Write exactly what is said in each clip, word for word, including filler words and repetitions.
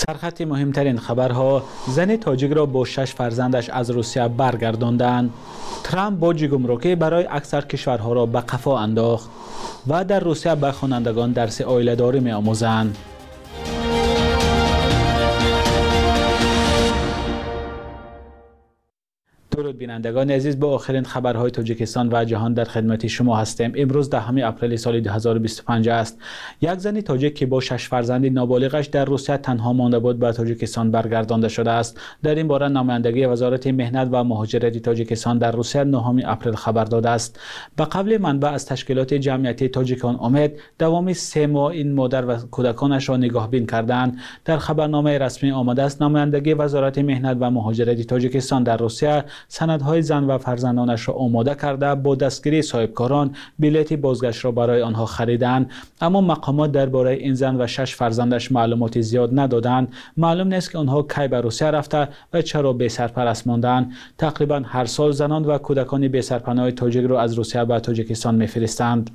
سرخط مهمترین خبرها: زن تاجیک را با شش فرزندش از روسیه برگرداندند. ترامپ باج گمرکی برای اکثر کشورها را به قفا انداخت و در روسیه به خوانندگان درس عائله‌داری می‌آموزند. درود بینندگان عزیز، با آخرین خبرهای تاجیکستان و جهان در خدمت شما هستیم. امروز دهم اپریل سال دو هزار و بیست و پنج است. یک زن تاجیک که با شش فرزند نابالغش در روسیه تنها مانده بود به تاجیکستان برگردانده شده است. در این باره نمایندگی وزارت مهنت و مهاجرت تاجیکستان در روسیه نهم اپریل خبر داده است. به قول منبع از تشکیلات جمعیتی تاجیکان امید، دوام سه ماه این مادر و کودکانش را نگاهبین کردند. در خبرنامه رسمی آمده است نمایندگی وزارت مهنت و مهاجرت تاجیکستان در روسیه سندهای زن و فرزندانش را آماده کرده با دستگیری صاحبکاران بلیط بازگشت را برای آنها خریدند، اما مقامات درباره این زن و شش فرزندش معلومات زیاد ندادند. معلوم نیست که آنها کی به روسیه رفته و چرا بی سرپرست ماندند. تقریبا هر سال زنان و کودکان بی سرپناه تاجیک را از روسیه به تاجیکستان می‌فرستند.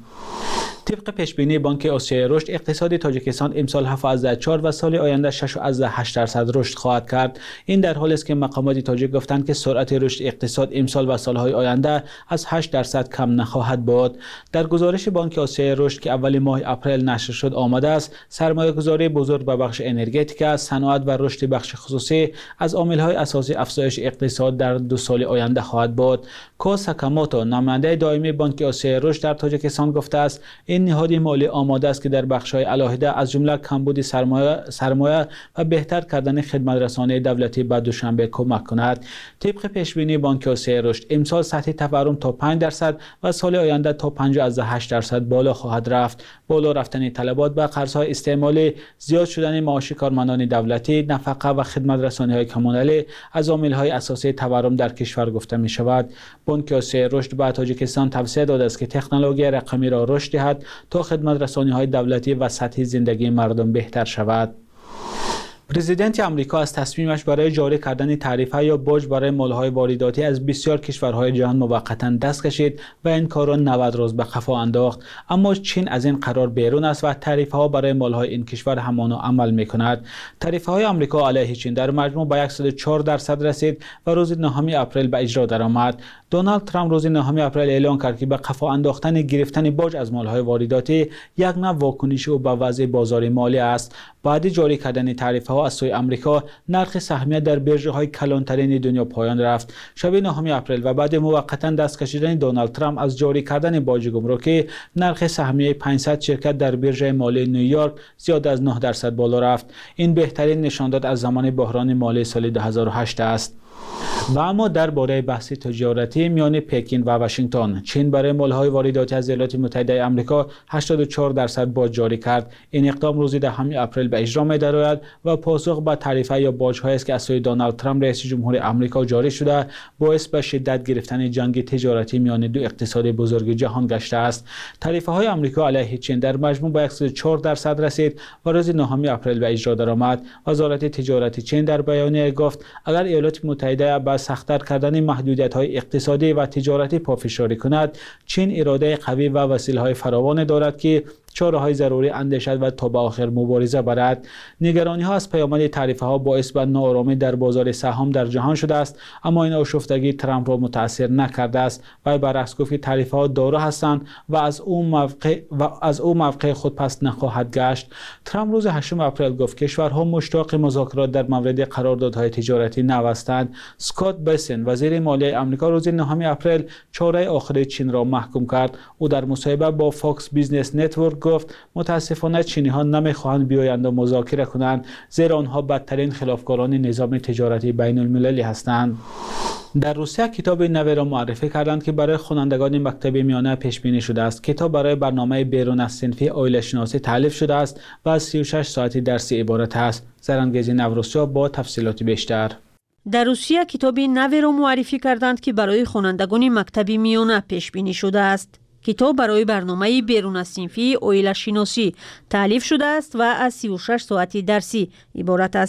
طبق پیشبینی بانک آسیای رشد، اقتصاد تاجیکستان امسال هفت فاصله چهار و سال آینده شش فاصله هشت درصد رشد خواهد کرد. این در حالی است که مقامات تاجیک گفتند که سرعت رشد اقتصاد امسال و سالهای آینده از هشت درصد کم نخواهد بود. در گزارش بانک آسیای رشد که اول ماه اپریل نشر شد آمده است سرمایه‌گذاری بزرگ به بخش انرژتیک، صنعت و رشد بخش خصوصی از عامل‌های اساسی افزایش اقتصاد در دو سال آینده خواهد بود. کو ساکاموتو، نماینده دائمی بانک آسیای رشد در تاجیکستان گفته است این نهاد مالی آماده است که در بخش‌های علاهده از جمله کمبود سرمایه سرمایه و بهتر کردن خدمات رسانی دولتی به دوشنبه کمک کند. طبق پیشبینی بانک آسیای رشد امسال سطح تورم تا پنج درصد و سال آینده تا پنج فاصله هشت درصد بالا خواهد رفت. بالا رفتن طلبات به قرض‌های استعمالی، زیاد شدن معاش کارمندان دولتی، نفقه و خدمات رسانی‌های کمونالی از عامل‌های اساسی تورم در کشور گفته می‌شود. بانک آسیای رشد به تاجیکستان توصیه داده است که تکنولوژی رقمی را رشد دهد تا خدمات رسانی‌های دولتی و سطح زندگی مردم بهتر شود. پرزیدنت آمریکا از تصمیمش برای جاری کردن تعرفه یا باج برای مال‌های وارداتی از بسیار کشورهای جهان موقتا دست کشید و این کار را نود روز به قفا انداخت. اما چین از این قرار بیرون است و تعرفه‌ها برای مال‌های این کشور همانا عمل می‌کند. تعرفه‌های آمریکا علیه چین در مجموع به صد و چهار درصد رسید و روز نهم اپریل به اجرا درآمد. دونالد ترامپ روز نهم اپریل اعلام کرد که به قفا انداختن گرفتن باج از مال‌های وارداتی یک نوع واکنش او به وضع بازار مالی است. بعد جاری کردن تعرفه‌ها از سوی آمریکا، نرخ سهمیه در بیرژهای کلانترین دنیا پایان رفت. شب نهم اپریل و بعد موقتا دست کشیدن دونالد ترامپ از جاری کردن باج گمرکی، نرخ سهمیه پانصد شرکت در بیرژ مالی نیویورک زیاد از نه درصد بالا رفت. این بهترین نشانداد از زمان بحران مالی سال دو هزار و هشت است. و اما درباره بحث تجارتی میان پکین و واشنگتن، چین برای مال‌های وارداتی از ایالات متحده آمریکا هشتاد و چهار درصد باج جاری کرد. این اقدام روز دهم اپریل به اجرا می‌دارد و پاسخ به تعرفه یا باج‌هایی است که از سوی دونالد ترامپ رئیس جمهور آمریکا جاری شده، باعث به شدت گرفتن جنگ تجارتی میان دو اقتصاد بزرگ جهان گشته است. تعرفه‌های آمریکا علیه چین در مجموع به صد و چهار درصد رسید و روز نهم اپریل به اجرا درآمد. وزارت تجارت چین در بیانیه گفت اگر ایالات متحده با سخت‌تر کردن محدودیت‌های اقتصادی و تجارتی پافشاری کند، چین اراده قوی و وسیله‌های فراوان دارد که چاره‌های ضروری اندیشد و تا به آخر مبارزه برد. نگرانی‌ها از پیامد تعرفه‌ها باعث به ناآرامی در بازار سهام در جهان شده است، اما این آشفتگی ترامپ را متاثر نکرده است و برعکس گفت که تعرفه‌ها دارو هستند و از او موقع و از او موقع خود پس نخواهد گشت. ترامپ روز هشتم اپریل گفت کشورها مشتاق مذاکرات در مورد قراردادهای تجارتی نو هستند. اسکات بسن، وزیر مالیه آمریکا، روز نهم اپریل چاره آخر چین را محکوم کرد. او در مصاحبه با فاکس بیزنس نتورک گفت متاسفانه چینی ها نمیخواهند بیایند و مذاکره کنند، زیرا آنها بدترین خلافکاران نظام تجارتی بین المللی هستند. در روسیه کتاب نوی را معرفی کردند که برای خوانندگان مکتب میانه پیش بینی شده است. کتاب برای برنامه بیرون از صنفی عائله شناسی تالیف شده است و از سی و شش ساعتی درسی عبارت است. زرانگیزی نوروسیا با تفصیلات بیشتر. در روسیه کتاب نوی را معرفی کردند که برای خوانندگان مکتب میانه پیش بینی شده است. کتاب برای برنامه بیرون از صنفی عائله شناسی تالیف شده است و از سی و شش ساعتی درسی عبارت است.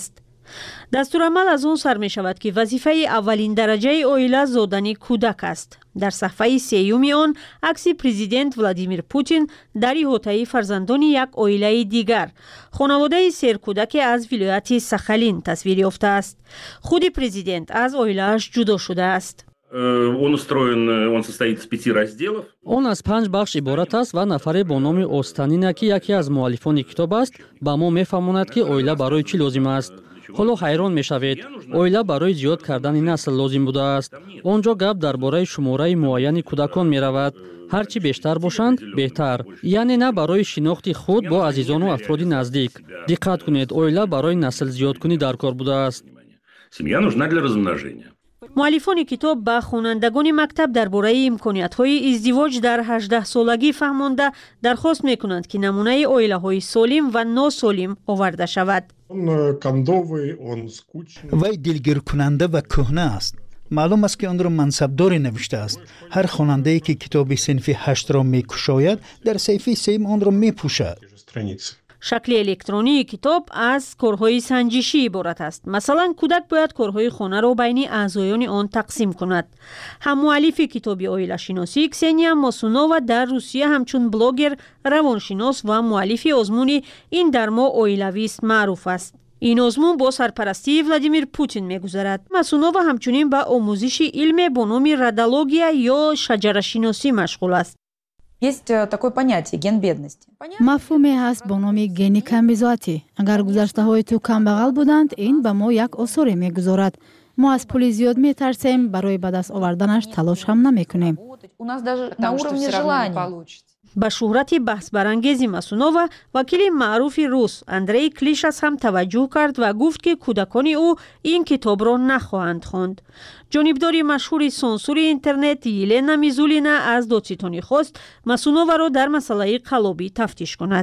дастурамал аз он сар мешавад ки вазифаи аввалин дараҷаи оила зодани кӯдак аст. дар саҳфаи сеюми он акси президент Владимир Путин дар иҳотаи фарзандони як оилаи дигар, хонаводаи серкӯдаке аз вилояти Сахалин тасвир ёфтааст. худи президент аз оилааш ҷудо шудааст. Он устроен, он состоит из пяти разделов. Он аз панҷ бахш иборат аст ва нафаре бо номи Останина ки яке аз муаллифони китоб аст ба мо мефаҳмонад ки оила барои чӣ лозим аст. ҳоло ҳайрон мешавед, оила барои зиёд кардани насл лозим будааст. онҷо гап дар бораи шумораи муайяни кӯдакон меравад. ҳарчи бештар бошанд беҳтар, яъне на барои шинохти худ бо азизону афроди наздик. диққат кунед, оила барои наслзиёдкунӣ дар кор будааст. Семья нужна для размножения. муаллифони китоб ба хонандагони мактаб дар бораи имкониятҳои издивоҷ дар ҳаждаҳсолагӣ фаҳмонда дархост мекунанд ки намунаи оилаҳои солим ва носолим оварда шавад. вай дилгиркунанда ва кӯҳна аст. маълум аст ки онро мансабдоре навиштааст. ҳар хонандае ки китоби синфи ҳаштро мекушояд дар саҳифаи сеюм онро мепӯшад. шакли электронии китоб аз корҳои санҷишӣ иборат аст. масалан, кӯдак бояд корҳои хонаро байни аъзоёни он тақсим кунад. ҳаммуаллифи китоби оилашиносӣ Ксения Мосунова дар Русия ҳамчун блогер, равоншинос ва муаллифи озмуни «Ин дар мо оилавист» маъруф аст. ин озмун бо сарпарастии Владимир Путин мегузарад. Масунова ҳамчунин ба омӯзиши илме бо номи радология ё шаҷарашиносӣ машғул аст. Есть такое понятие ген бедности. мафҳуме ҳаст бо номи гени камбизоатӣ. агар гузаштаҳои ту камбағал буданд, ин ба мо як осоре мегузорад. мо аз пули зиёд метарсем, барои ба даст оварданаш талош ҳам намекунем. У нас даже на уровне желания. ба шӯҳрати баҳсбарангези Масунова вакили маъруфи рус Андрей Клишас ҳам таваҷҷӯҳ кард ва гуфт ки кӯдакони ӯ ин китобро нахоҳанд хонд. ҷонибдори машҳури сонсури интернет Елена Мизулина аз додситони хост Масуноваро дар масъалаи қаллобӣ тафтиш кунад.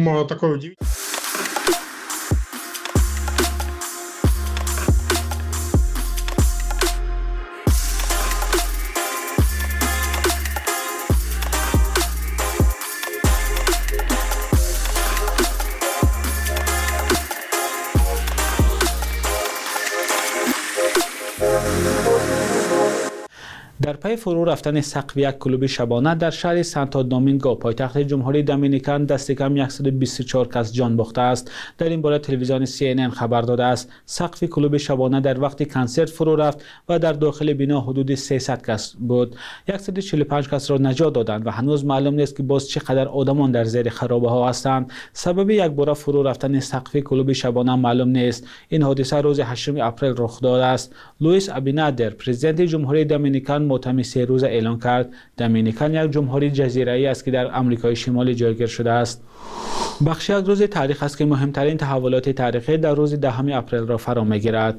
در پی فرو رفتن سقف یک کلوب شبانه در شهر سانتو دومینگو پایتخت جمهوری دومینیکن دست کم صد و بیست و چهار کس جان باخته است. در این باره تلویزیون سی ان ان خبر داده است سقف کلوب شبانه در وقت کنسرت فرو رفت و در داخل بنا حدود سیصد کس بود. صد و چهل و پنج کس را نجات دادند و هنوز معلوم نیست که باز چقدر آدمان در زیر خرابه ها هستند. سبب یک باره فرو رفتن سقف کلوب شبانه معلوم نیست. این حادثه روز هشتم اپریل رخ داده است. لوئیس ابینادر پرزیدنت جمهوری دومینیکن متمی سه روزه اعلان کرد دومینیکن یک جمهوری جزیره‌ای است که در آمریکای شمالی جایگیر شده است. بخش یک روز تاریخ است که مهمترین تحولات تاریخی در روز دهم اپریل را فرا می‌گیرد.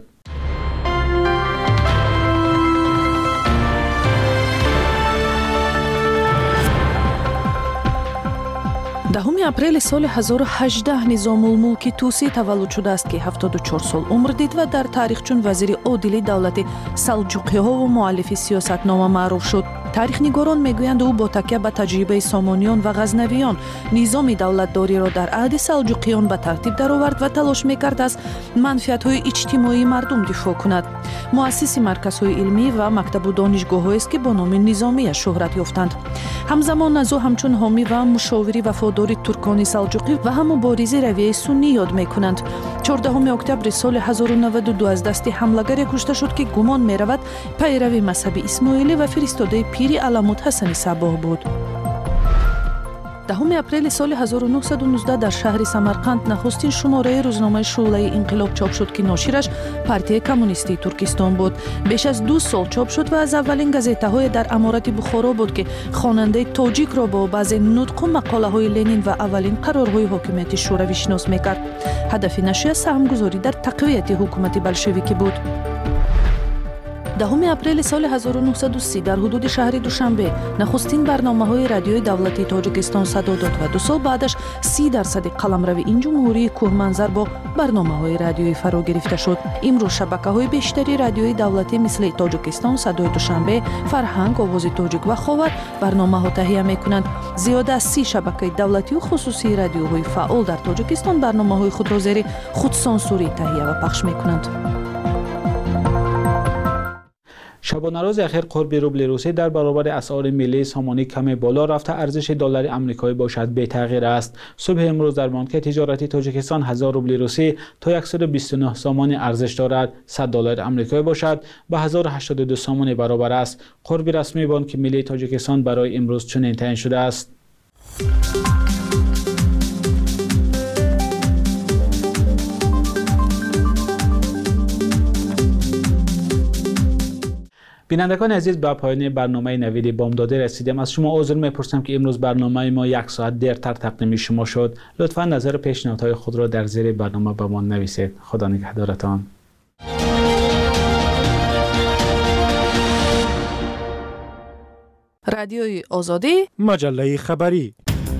دهم اپریل سال هزار و هجده نظام‌الملک توسی تولد شده است که هفتاد و چهار سال عمر دید و در تاریخ چون وزیر عادل دولت سلجوقی‌ها و مؤلف سیاستنامه معروف شد. تاریخ‌نگاران میگویند او با تکیه به تجربه سامانیان و غزنویان نظام دولتداری را در عهد سلجوقیان به ترتیب درآورد و تلاش می‌کرد از منفعت‌های اجتماعی مردم دفاع کند. مؤسس مرکزهای علمی و مکتب و دانشگاه‌هایی است که با نام نظامی شهرت یافتند. همزمان از او همچون حامی و مشاوری وفادار ترکان سلجوقی و هم مبارز رویه سنی یاد می‌کنند. چهاردهم اکتبر سال هزار و نود و دو از دست حملگر کشته شد که گمان می‌رود پیرو مذهب اسماعیلی و فرستاده پیری علامت حسن صباح بود. دهم اپریل سال هزار و نهصد و نوزده در شهر سمرقند نخستین شماره روزنامه شعله انقلاب چاپ شد که ناشرش پارتی کمونیستی ترکستان بود. بیش از دو سال چاپ شد و از اولین گازیته‌های در امارت بخارا بود که خواننده تاجیک را با بعضی نطق و مقاله‌های لنین و اولین قرارهای حکومت شوروی شناس می‌کرد. هدف نشریه سهمگذاری در تقویت حکومت بلشویکی بود. دهم اپریل سال هزار و نهصد و سی در حدود شهر دوشنبه نخستین برنامه‌های رادیوی دولتی تاجیکستان صدا داد و دو سال بعدش سی درصد قلمرو این جمهوری کوهمنظر با برنامه‌های رادیویی فرا گرفته شد. امروز شبکه‌های بیشتری رادیوی دولتی مثل تاجیکستان صدای دوشنبه، فرهنگ، آواز تاجیک و خاور برنامه‌ها تهیه می‌کنند. زیاده از سی شبکه دولتی و خصوصی رادیوهای فعال در تاجیکستان برنامه‌های خود را زیر خودسانسوری تهیه و پخش می‌کنند. شبانه روز اخیر قرب روبل روسی در برابر اسعار ملی سامانی کم بالا رفته ارزش دلار آمریکایی باشد بی تغییر است. صبح امروز در بانک تجارتی تاجیکستان هزار روبل روسی تا صد و بیست و نه سامان ارزش دارد. صد دلار آمریکایی باشد به هزار و هشتاد و دو سامان برابر است. قرب رسمی بانک ملی تاجیکستان برای امروز چنین تعیین شده است. بینندگان عزیز، به پایان برنامه نوید بامداد رسیدیم. از شما عذر می‌پرسم که امروز برنامه ما یک ساعت دیرتر تقدیم شما شد. لطفاً نظر و پیشنهادهای خود را در زیر برنامه به ما نویسید. خدا نگهدارتان. رادیوی آزادی، مجله خبری.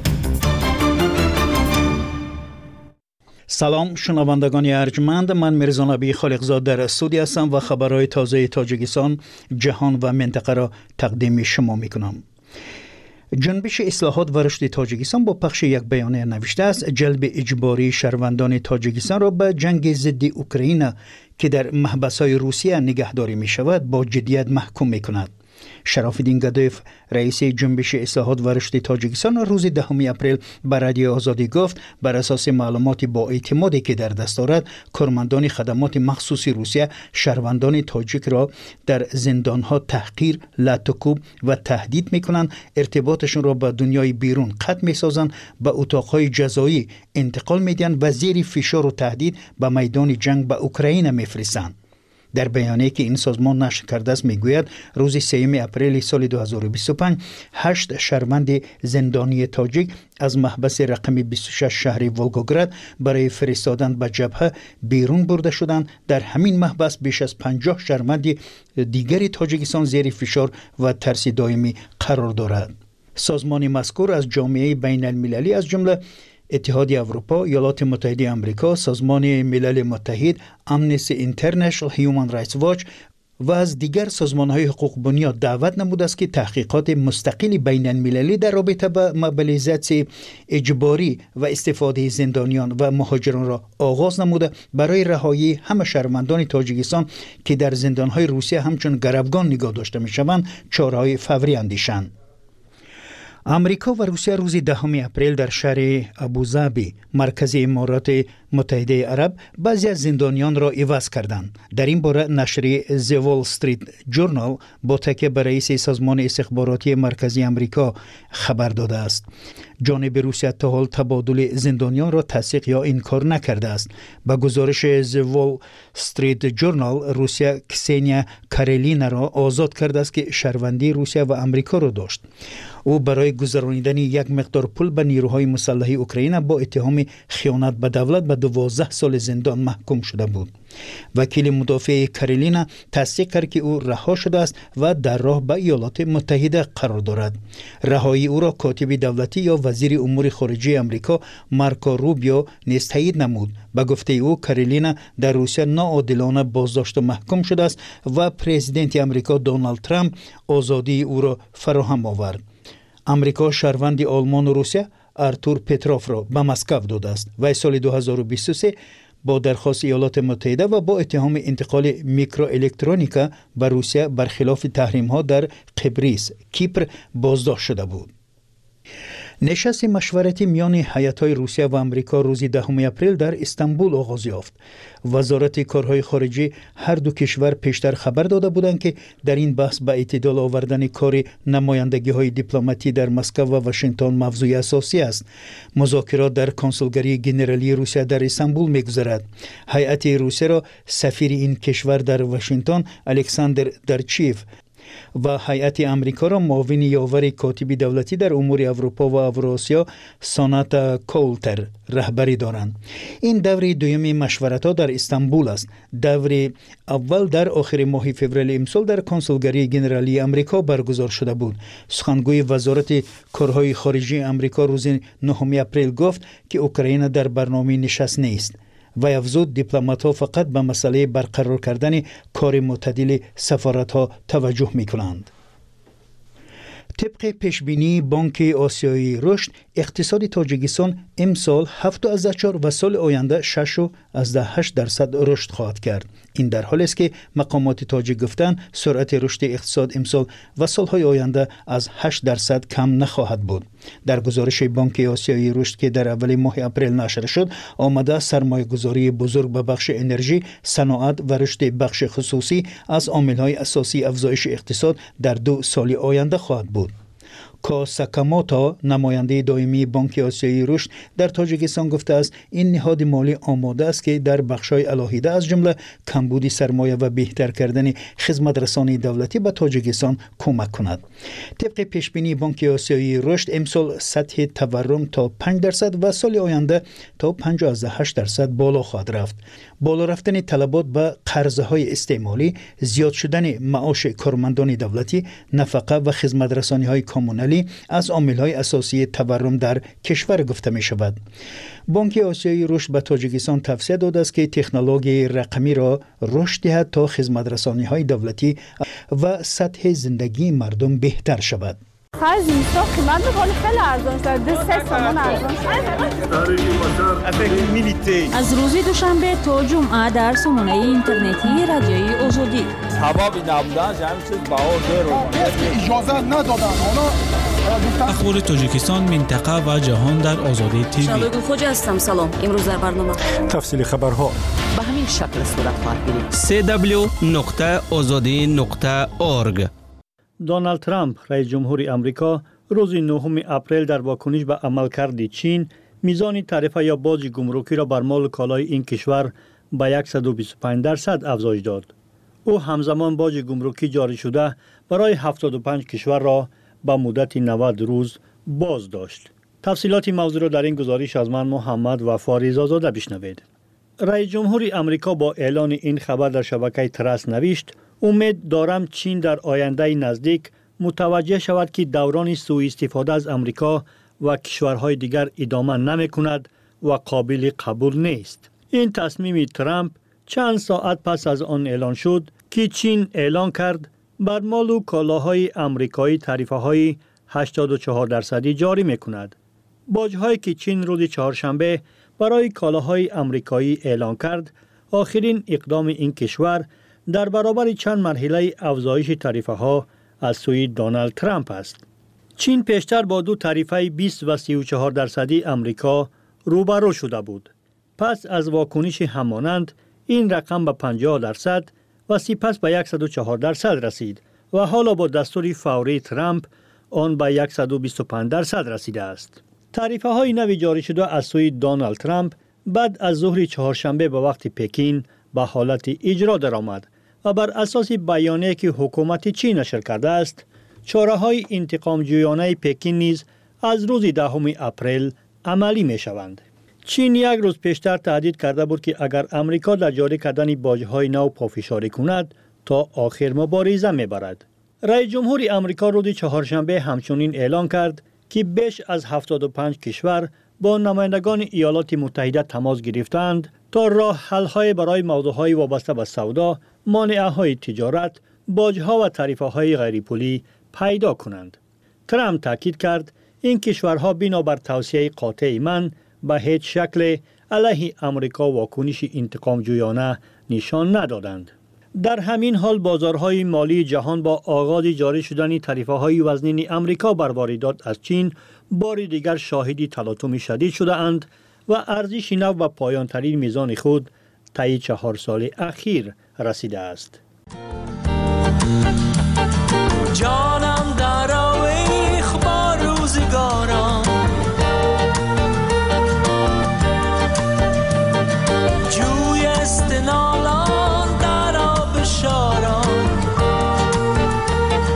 سلام شنوندگان ارجمند، من میرزا نبی خالقزاد در استودیو هستم و خبرهای تازه تاجیکستان، جهان و منطقه را تقدیم شما میکنم. جنبش اصلاحات و رشد تاجیکستان با پخش یک بیانیه نوشته است جلب اجباری شهروندان تاجیکستان را به جنگ ضد اوکراین که در محبس‌های روسیه نگهداری می شود با جدیت محکوم می کند. شراف‌الدین گدایف رئیس جنبش اصلاحات و رشد تاجیکستان روز دهم اپریل به رادیو آزادی گفت بر اساس معلومات با اعتمادی که در دست دارد کارمندان خدمات مخصوصی روسیه شهروندان تاجیک را در زندانها تحقیر، لطوکوب و تهدید می‌کنند، ارتباطشون را با دنیای بیرون قطع می‌سازند، به اتاق‌های جزایی انتقال می‌دهند و زیر فشار و تهدید به میدان جنگ به اوکراین می‌فرستند. در بیانیه‌ای که این سازمان نشر کرده است میگوید روز سوم اپریل سال دو هزار و بیست و پنج هشت شهروند زندانی تاجیک از محبس رقم بیست و شش شهر ولگوگراد برای فرستادن به جبهه بیرون برده شدند. در همین محبس بیش از پنجاه شهروند دیگری تاجیکستان زیر فشار و ترس دائمی قرار دارد. سازمان مذکور از جامعه بین المللی از جمله اتحاد اروپا، ایالات متحده آمریکا، سازمان ملل متحد، امنستی اینترنشنال، هیومن رایتس واچ و از دیگر سازمان‌های حقوق بنیاد دعوت نموده است که تحقیقات مستقلی بین المللی در رابطه با موبیلیزاسیون اجباری و استفاده زندانیان و مهاجران را آغاز نموده برای رهایی همه شهروندان تاجیکستان که در زندان‌های روسیه همچون گروگان نگاه داشته می‌شوند چاره‌های فوری اندیشند. امریکا و روسیه روز دهم اپریل در شهر ابوظبی مرکز امارات متحده عرب بعضی از زندانیان را عوض کردند. در این باره نشریه The Wall Street Journal با تکیه بر رئیس سازمان استخباراتی مرکزی امریکا خبر داده است. جانب روسیه تا حال تبادل زندانیان را تصدیق یا انکار نکرده است. با گزارش The Wall Street Journal روسیه کسینیا کاریلینا را آزاد کرده است که شهروندی روسیه و امریکا را داشت. او برای گذرانیدن یک مقدار پول به نیروهای مسلح اوکراین با اتهام خیانت به دولت به دوازده سال زندان محکوم شده بود. وکیل مدافع کاریلینا تصدیق کرد که او رها شده است و در راه به ایالات متحده قرار دارد. رهایی او را کاتب دولتی یا وزیر امور خارجه امریکا مارکو روبیو نیز تایید نمود. به گفته او کاریلینا در روسیه ناعادلانه بازداشت و محکوم شده است و پرزیدنت امریکا دونالد ترامپ آزادی او را فراهم آورد. امریکا شهروند آلمان و روسیه آرتور پتروف را به مسکو داده است و سال دو هزار و بیست و سه با درخواست ایالات متحده و با اتهام انتقال میکرو الکترونیکا به روسیه برخلاف تحریم ها در قبرس، کیپر بازداشت شده بود. نشست مشورتی میان هیئت‌های روسیه و آمریکا روز دهم اپریل در استانبول آغاز یافت. وزارت کارهای خارجه هر دو کشور پیشتر خبر داده بودند که در این بحث به اعتدال آوردن کار نمایندگی‌های دیپلماتی در مسکو و واشنگتن موضوع اساسی است. مذاکرات در کنسولگری ژنرالی روسیه در استانبول می‌گذرد. هیئت روسیه را سفیر این کشور در واشنگتن الکساندر درچیف و هیئت امریکا را معاون یاور کاتب دولتی در امور اروپا و اوراسیا ساناتا کولتر رهبری دارند. این دور دوم مشورت‌ها در استانبول است. دور اول در آخر ماه فوریه امسال در کنسولگری گنرالی امریکا برگزار شده بود. سخنگوی وزارت کارهای خارجه امریکا روز نهم اپریل گفت که اوکراین در برنامه نشست نیست و افزود دیپلمات‌ها فقط به مسئله برقرار کردن کار معتدل سفارت‌ها توجه می‌کنند. طبق پیشبینی بانک آسیایی رشد، اقتصاد تاجیکستان امسال هفت و چهار و سال آینده شش و هشت درصد رشد خواهد کرد. این در حالی است که مقامات تاجیک گفتند سرعت رشد اقتصاد امسال و سالهای آینده از هشت درصد کم نخواهد بود. در گزارش بانک آسیایی رشد که در اول ماه اپریل نشر شد، آمده سرمایه گذاری بزرگ به بخش انرژی، صنعت و رشد بخش خصوصی از عامل‌های اساسی افزایش اقتصاد در دو سال آینده خواهد بود. کاساکاموتو نماینده دائمی بانک آسیایی رشد در تاجیکستان گفته است این نهاد مالی آماده است که در بخش‌های علاهیده از جمله کمبود سرمایه و بهتر کردن خدمت رسانی دولتی به تاجیکستان کمک کند. طبق پیشبینی بانک آسیایی رشد امسال سطح تورم تا پنج درصد و سال آینده تا پنجاه و هشت درصد بالا خواهد رفت. بالا رفتن طلبات به قرضه‌های استعمالی، زیاد شدن معاش کارمندان دولتی، نفقه و خدمت رسانی‌های کمونالی از عامل‌های اساسی تورم در کشور گفته می شود. بانک آسیایی رشد به تاجیکستان توصیه داده است که تکنولوژی رقمی را رشد دهد تا خدمت رسانی‌های دولتی و سطح زندگی مردم بهتر شود. خرج اینستا قیمت می‌کنه خیلی ارزان شده، سه تومان ارزان شده. از روز دوشنبه تا جمعه در سامانه اینترنتی رادیوی آزادی. حبابی نبودن همین چیز بهار داره. اجازه ندادن. اخبار تاجیکستان، منطقه و جهان در آزادی تیوی. شالوگو خوجا هستم. سلام. امروز در برنامه تفصیل خبرها به همین شکل صورت خواهد گرفت. سی دبلیو نقطه آزادی نقطه اورگ. دونالد ترامپ رئیس جمهور امریکا روز نهم اپریل در واکنش به عملکرد چین میزان تعرفه یا باج گمرکی را بر مال کالای این کشور به صد و بیست و پنج درصد افزایش داد. او همزمان باج گمرکی جاری شده برای هفتاد و پنج کشور را به مدت نود روز باز داشت. تفصیلات موضوع را در این گزارش از من محمد و فاریز آزاده بشنوید. رئیس جمهور امریکا با اعلان این خبر در شبکه ترس نوشت: امید دارم چین در آینده نزدیک متوجه شود که دوران سوء استفاده از امریکا و کشورهای دیگر ادامه نمی کند و قابل قبول نیست. این تصمیم ترامپ چند ساعت پس از آن اعلان شد که چین اعلان کرد بر مال و کالاهای امریکایی تعرفه های هشتاد و چهار درصدی جاری می کند. باج‌هایی که چین روز چهارشنبه برای کالاهای امریکایی اعلان کرد، آخرین اقدام این کشور در برابر چند مرحله افزایش تعرفه ها از سوی دونالد ترامپ است. چین پیشتر با دو تعرفه بیست و سی و چهار درصدی امریکا روبرو شده بود. پس از واکنش همانند این رقم به پنجاه درصد و سپس به صد و چهار درصد رسید و حالا با دستور فوری ترامپ آن به صد و بیست و پنج درصد رسیده است. تعرفه های نو جاری شده از سوی دونالد ترامپ بعد از ظهر چهارشنبه به وقت پکین به حالت اجرا درآمد و بر اساس بیانیه‌ای که حکومت چین نشر کرده است، چاره‌های انتقام جویانه پکین نیز از روز دهم اپریل عملی می‌شوند. چین یک روز پیشتر تهدید کرده بود که اگر امریکا در جاری کردن باج‌های نو پافشاری کند تا آخر مبارزه می‌برد. رئیس جمهور امریکا روز چهارشنبه همچنین اعلان کرد که بیش از هفتاد و پنج کشور با نمایندگان ایالات متحده تماس گرفتند تا راه حل‌های برای موضوعهای وابسته به سودا، مانعه‌های تجارت، باج‌ها و تعرفه‌های غیرپولی پیدا کنند. ترامپ تاکید کرد این کشورها بنابر توصیه قاطع من به هیچ شکل علیه امریکا واکنش انتقام جویانه نشان ندادند. در همین حال بازارهای مالی جهان با آغاز جاری شدن تعرفه‌های وزنین امریکا بر واردات از چین بار دیگر شاهد تلاطم شدید شده اند و ارزش نو به پایان ترین میزان خود طی چهار سال اخیر رسیده است. جانم در آویخ با روزگارم، جوی استنالان در آب شارم،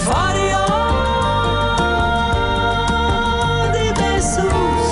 فریادی بسوز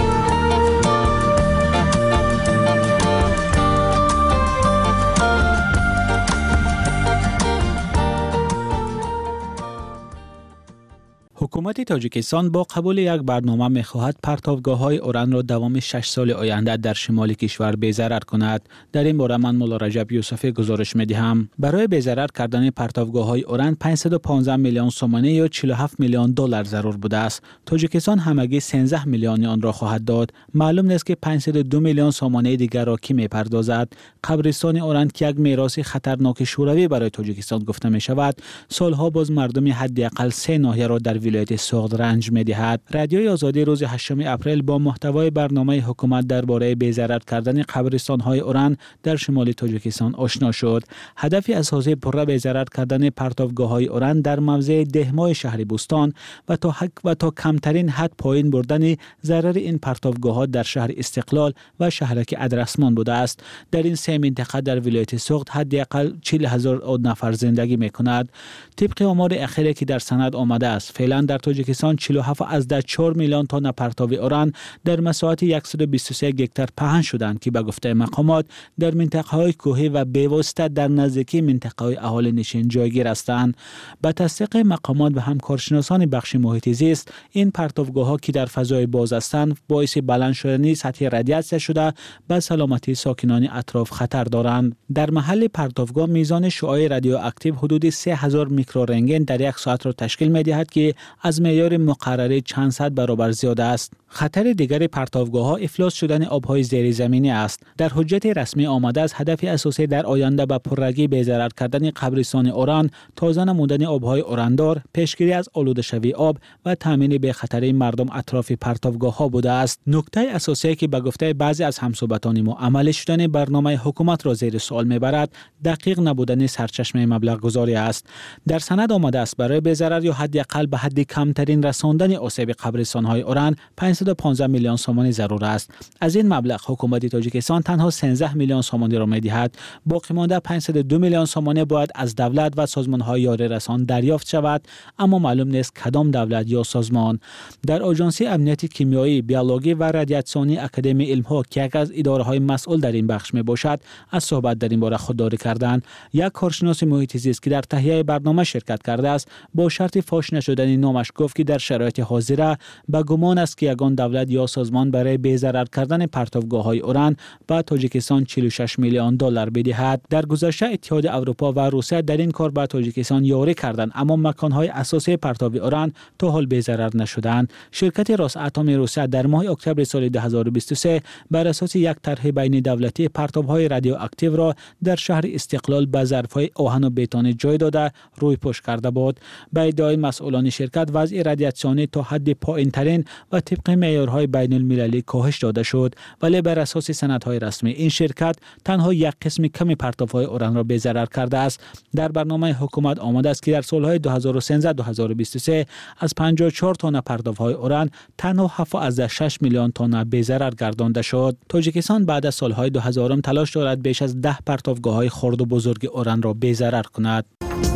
حکومت تاجیکستان با قبول یک برنامه می‌خواهد پرتابگاه‌های اوران را دوام شش سال آینده در شمال کشور بی‌ضرر کند. در این باره من مولا رجب یوسفی گزارش می‌دهم. برای بی‌ضرر کردن پرتابگاه‌های اوران پانصد و پانزده میلیون سومانه یا چهل و هفت میلیون دلار ضرور بوده است. تاجیکستان همگی سیزده میلیون آن را خواهد داد. معلوم نیست که پانصد و دو میلیون سومانه دیگر را کی می‌پردازد. قبرستان اوران که یک میراث خطرناک شوروی برای تاجیکستان گفته می‌شود، سالها باز مردم حداقل سه ناحیه را در ولایت سوغد رنج می‌دهد. رادیوی آزادی روز هشتم اپریل با محتوای برنامه حکومت درباره بی‌ضرر کردن قبرستان‌های اوران در شمال تاجیکستان آشنا شد. هدف اساسی پره بی‌ضرر کردن پرتابگاه‌های اوران در موضع دهمای شهر بوستان و تا حق و تا کمترین حد پایین بردن ضرر این پرتابگاه‌ها در شهر استقلال و شهرک ادرسمان بوده است. در این سه منطقه در ولایت سوغد حداقل چهل هزار نفر زندگی می‌کنند. طبق آمار اخیری که در سند آمده است، فعلا در تاجیکستان چهل و هفت از چهار میلیون تن پرتاب اوران در مساحت صد و بیست و سه گکتار پهن شدند که به گفته مقامات در منطقه‌های کوهی و بی‌واسطه در نزدیکی منطقه‌های اهالی نشین جایگیر هستند. به تصدیق مقامات و همکارشناسان بخش محیط زیست، این پرتابگاه‌ها که در فضای باز هستند باعث بلند شدن سطح رادیاسیون شده به سلامتی ساکنان اطراف خطر دارند. در محل پرتابگاه میزان شعاع رادیواکتیو حدود سه هزار میکرورنتگن در یک ساعت را تشکیل می‌دهد که از معیار مقرره چند صد برابر زیاده است. خطر دیگر پرتابگاه‌ها افلاس شدن آب‌های زیرزمینی است. در حجت رسمی آمده است هدف اساسی در آینده به پررگی بی‌ضرر کردن قبرستان اوران، تازه نمودن آب‌های اوراندار، پیشگیری از آلوده شوی آب و تامین به خطر مردم اطراف پرتابگاه‌ها بوده است. نکته اساسی که به گفته بعضی از همسایگان ما عملی شدن برنامه حکومت را زیر سوال می‌برد، دقیق نبودن سرچشمه مبلغ گذاری است. در سند آمده است برای بی‌ضرر یا حداقل به حد کمترین رساندن آسیب قبرستان‌های اوران پانصد و پانزده میلیون سومانی ضرور است. از این مبلغ حکومت تاجیکستان تنها سیزده میلیون سومانی را می‌دهد. باقی مانده پانصد و دو میلیون سومانی باید از دولت و سازمان‌های یاری رسان دریافت شود، اما معلوم نیست کدام دولت یا سازمان. در آژانسی امنیت کیمیایی، بیولوژی و رادیاسیونی اکادمی علم‌ها که یکی از اداره‌های مسئول در این بخش میباشد، از صحبت در این باره خودداری کردند. یک کارشناس محیط زیست که در تهیه برنامه شرکت کرده است، با شرط فاش نشدن نامش گفت که در شرایط حاضره به گمان است که یگان دولت یا سازمان برای بی‌ضرر کردن پرتابگاه‌های اوران به تاجیکستان چهل و شش میلیون دلار بدهد. در گذشته اتحاد اروپا و روسیه در این کار به تاجیکستان یاری کردند، اما مکان‌های اساسی پرتاب اوران تا حال بی‌ضرر نشدند. شرکت راساتم روسیه در ماه اکتبر سال دو هزار و بیست و سه بر اساس یک طرح بین دولتی پرتاب‌های رادیواکتیو را در شهر استقلال به ظرف‌های آهن و بتون جای داده روی پوش کرده بود. به ادعای مسئولان شرکت وضع رادیاسیونی تا حد پایین‌ترین و طبق معیارهای بین المللی کاهش داده شد، ولی بر اساس سندهای رسمی این شرکت تنها یک قسم کمی پرتاب‌های اوران را بی‌ضرر کرده است. در برنامه حکومت آمده است که در سالهای دو هزار و سیزده تا دو هزار و بیست و سه از پنجاه و چهار تن پرتاب‌های اوران تنها هفت از شش میلیون تن بی‌ضرر گردانده شد. تاجیکستان بعد از سالهای دو هزار تلاش دارد بیش از ده پرتابگاه‌های خرد و بزرگ اوران را بی‌ضرر کند.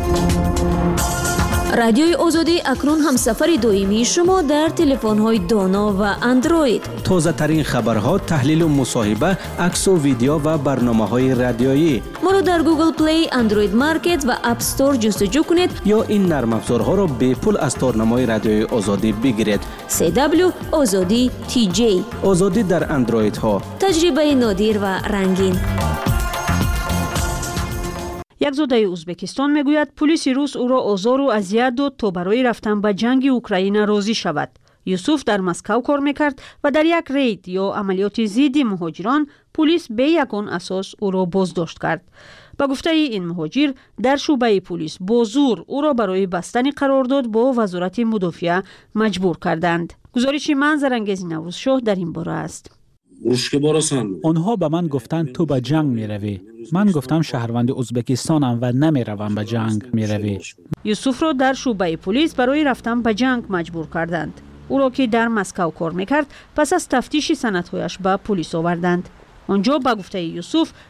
رادیوی آزادی اکنون هم سفر دویمی شما در تلفن‌های دانا و اندروید. تازه ترین خبرها، تحلیل و مصاحبه، عکس و ویدیو و برنامه‌های رادیویی. ما رو در گوگل پلی، اندروید مارکت و اپ استور جستجو کنید یا این نرم افزارها را به پول از تارنمای رادیوی آزادی بگیرید. سی دبلیو آزادی تی جی. آزادی در اندروید ها. تجربه نادر و رنگین. یک زاده ازبکستان میگوید پلیس روس او را آزار و اذیت داد تا برای رفتن به جنگ اوکراین راضی شود. یوسف در مسکو کار میکرد و در یک رید یا عملیات ضد مهاجران پلیس به یگان اساس او را بازداشت کرد. با گفته این مهاجر در شعبه پلیس با زور او را برای بستن قرارداد با وزارت مدافعه مجبور کردند. گزارش منظرانگیز نوروزشاه در این باره است. آنها به من گفتند تو به جنگ می روی. من گفتم شهروند ازبکستانم و نمی روم به جنگ می روی. یوسف را در شعبه پلیس برای رفتن به جنگ مجبور کردند. او را که در مسکو کار میکرد پس از تفتیش سندهایش به پلیس آوردند. آنجا به گفته یوسف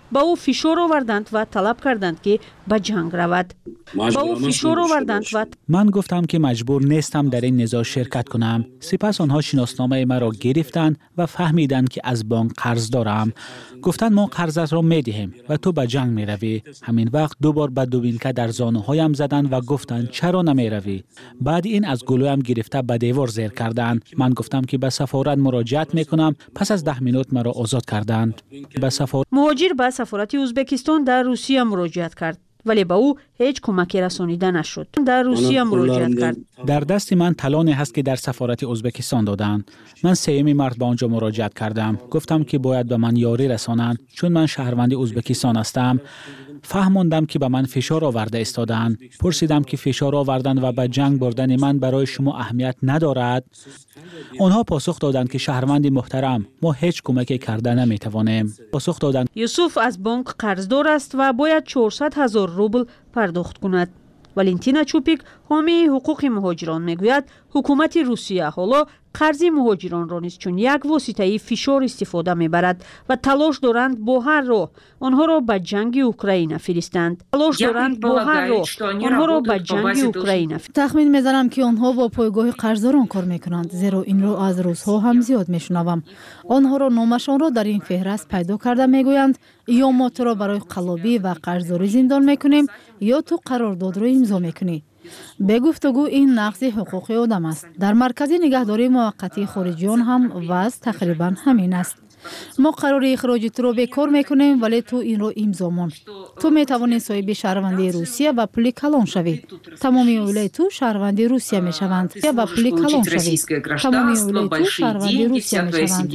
ба ӯ фишор оварданд ва талаб карданд ки ба ҷанг равад. ба ӯ фишор оварданд ва من گفتم که مجبور نیستم در این نزاع شرکت کنم. سپس آنها شناسنامه مرا گرفتند و فهمیدند که از بانک قرض دارم. گفتند ما قرضت را میدهیم و تو به جنگ میروی. همین وقت دو بار به دوبیلکه در زانوهایم زدند و گفتند چرا نمیروی؟ بعد این از گلویم گرفته به دیوار زیر کردند. من گفتم که به سفارت مراجعت میکنم. پس از ده مینوت مرا آزاد کردند. به سفارت مهاجر به سفارت ازبکستان در روسیه مراجعت کرد. ولی به او هیچ کمکی رسانیده نشد. در روسیه مراجعت کرد. در دست من طلانی هست که در سفارت ازبکستان دادند. من سومین مرد به آنجا مراجعت کردم. گفتم که باید به من یاری رسانند چون من شهروند ازبکستان هستم. فهماندم که به من فشار آورده استادند. پرسیدم که فشار آوردن و به جنگ بردن من برای شما اهمیت ندارد؟ آنها پاسخ دادند که شهروند محترم، ما هیچ کمکی کرده نمیتوانیم. پاسخ دادند یوسف از بانک قرضدار است و باید چهارصد هزار روبل پرداخت کند. والنتینا چوپیک حامی حقوق مهاجران میگوید حکومت روسیه حالا قرض مهاجران را نیز چون یک واسطه فشار استفاده میبرد و تلاش دارند با هر راه آنها را به جنگ اوکراین فرستند. تلاش دارند با هر راه آنها را به جنگ اوکراین. تخمین میزنم که آنها با پایگاه قرضداران کار میکنند، زیرا این رو از روزها هم زیاد میشنوم. آنها را نامشان را در این فهرست پیدا کرده میگویند یا ما تو را برای قلابی و قرضداری زندان میکنیم یا تو قرارداد را امضا میکنی. به گفتگو این نقض حقوق آدم است. در مرکز نگهداری موقتی خارجیان هم وضع تقریبا همین است. ما قرار اخراج تو رو بیکار میکنیم ولی تو این رو امضا مون. تو میتوانی صاحب شهروندی روسیه و پول کلان شوی. تمامی اولای تو شهروندی روسیه میشوند و پول کلان شوی. تمامی اولای تو شهروندی روسیه میشوند.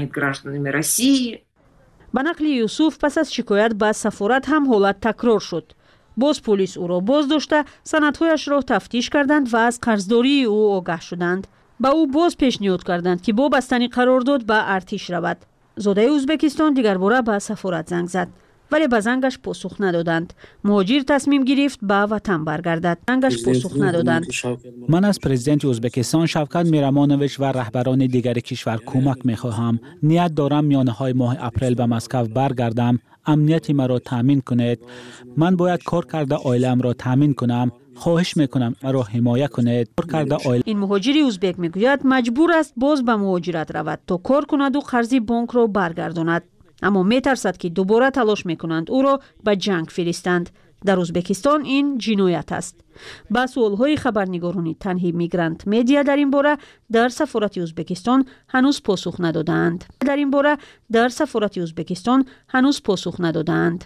به نقل یوسف پس از شکایت به سفارت هم حالت تکرار شد. باز پلیس او را باز داشته سندهایش را تفتیش کردند و از قرضداری او آگاه شدند. با او باز پیشنهاد کردند که با بستن قرارداد به ارتش رود. زاده ازبکستان دیگر باره به سفارت زنگ زد ولی به زنگش پاسخ ندادند. مهاجر تصمیم گرفت به وطن برگردد. زنگش پاسخ ندادند. من از پرزیدنت ازبکستان شوکت میرمانویچ و رهبران دیگر کشور کمک میخواهم. نیت دارم میانه های ماه اپریل به مسکو برگردم. امنیت مرا تامین کنید. من باید کار کرده عائله‌ام را تامین کنم. خواهش میکنم مرا حمایت کنید. کار کرده عائله. این مهاجر ازبک میگوید مجبور است باز به مهاجرت رود تا کار کند و قرض بانک را برگرداند. اما میترسد که دوباره تلاش میکنند او را به جنگ فرستند. در ازبکستان این جنایت است. با سوالهای خبرنگاران تنهی میگرانت مدیا در این باره در سفارت ازبکستان هنوز پاسخ ندادند. در این باره در سفارت ازبکستان هنوز پاسخ ندادند.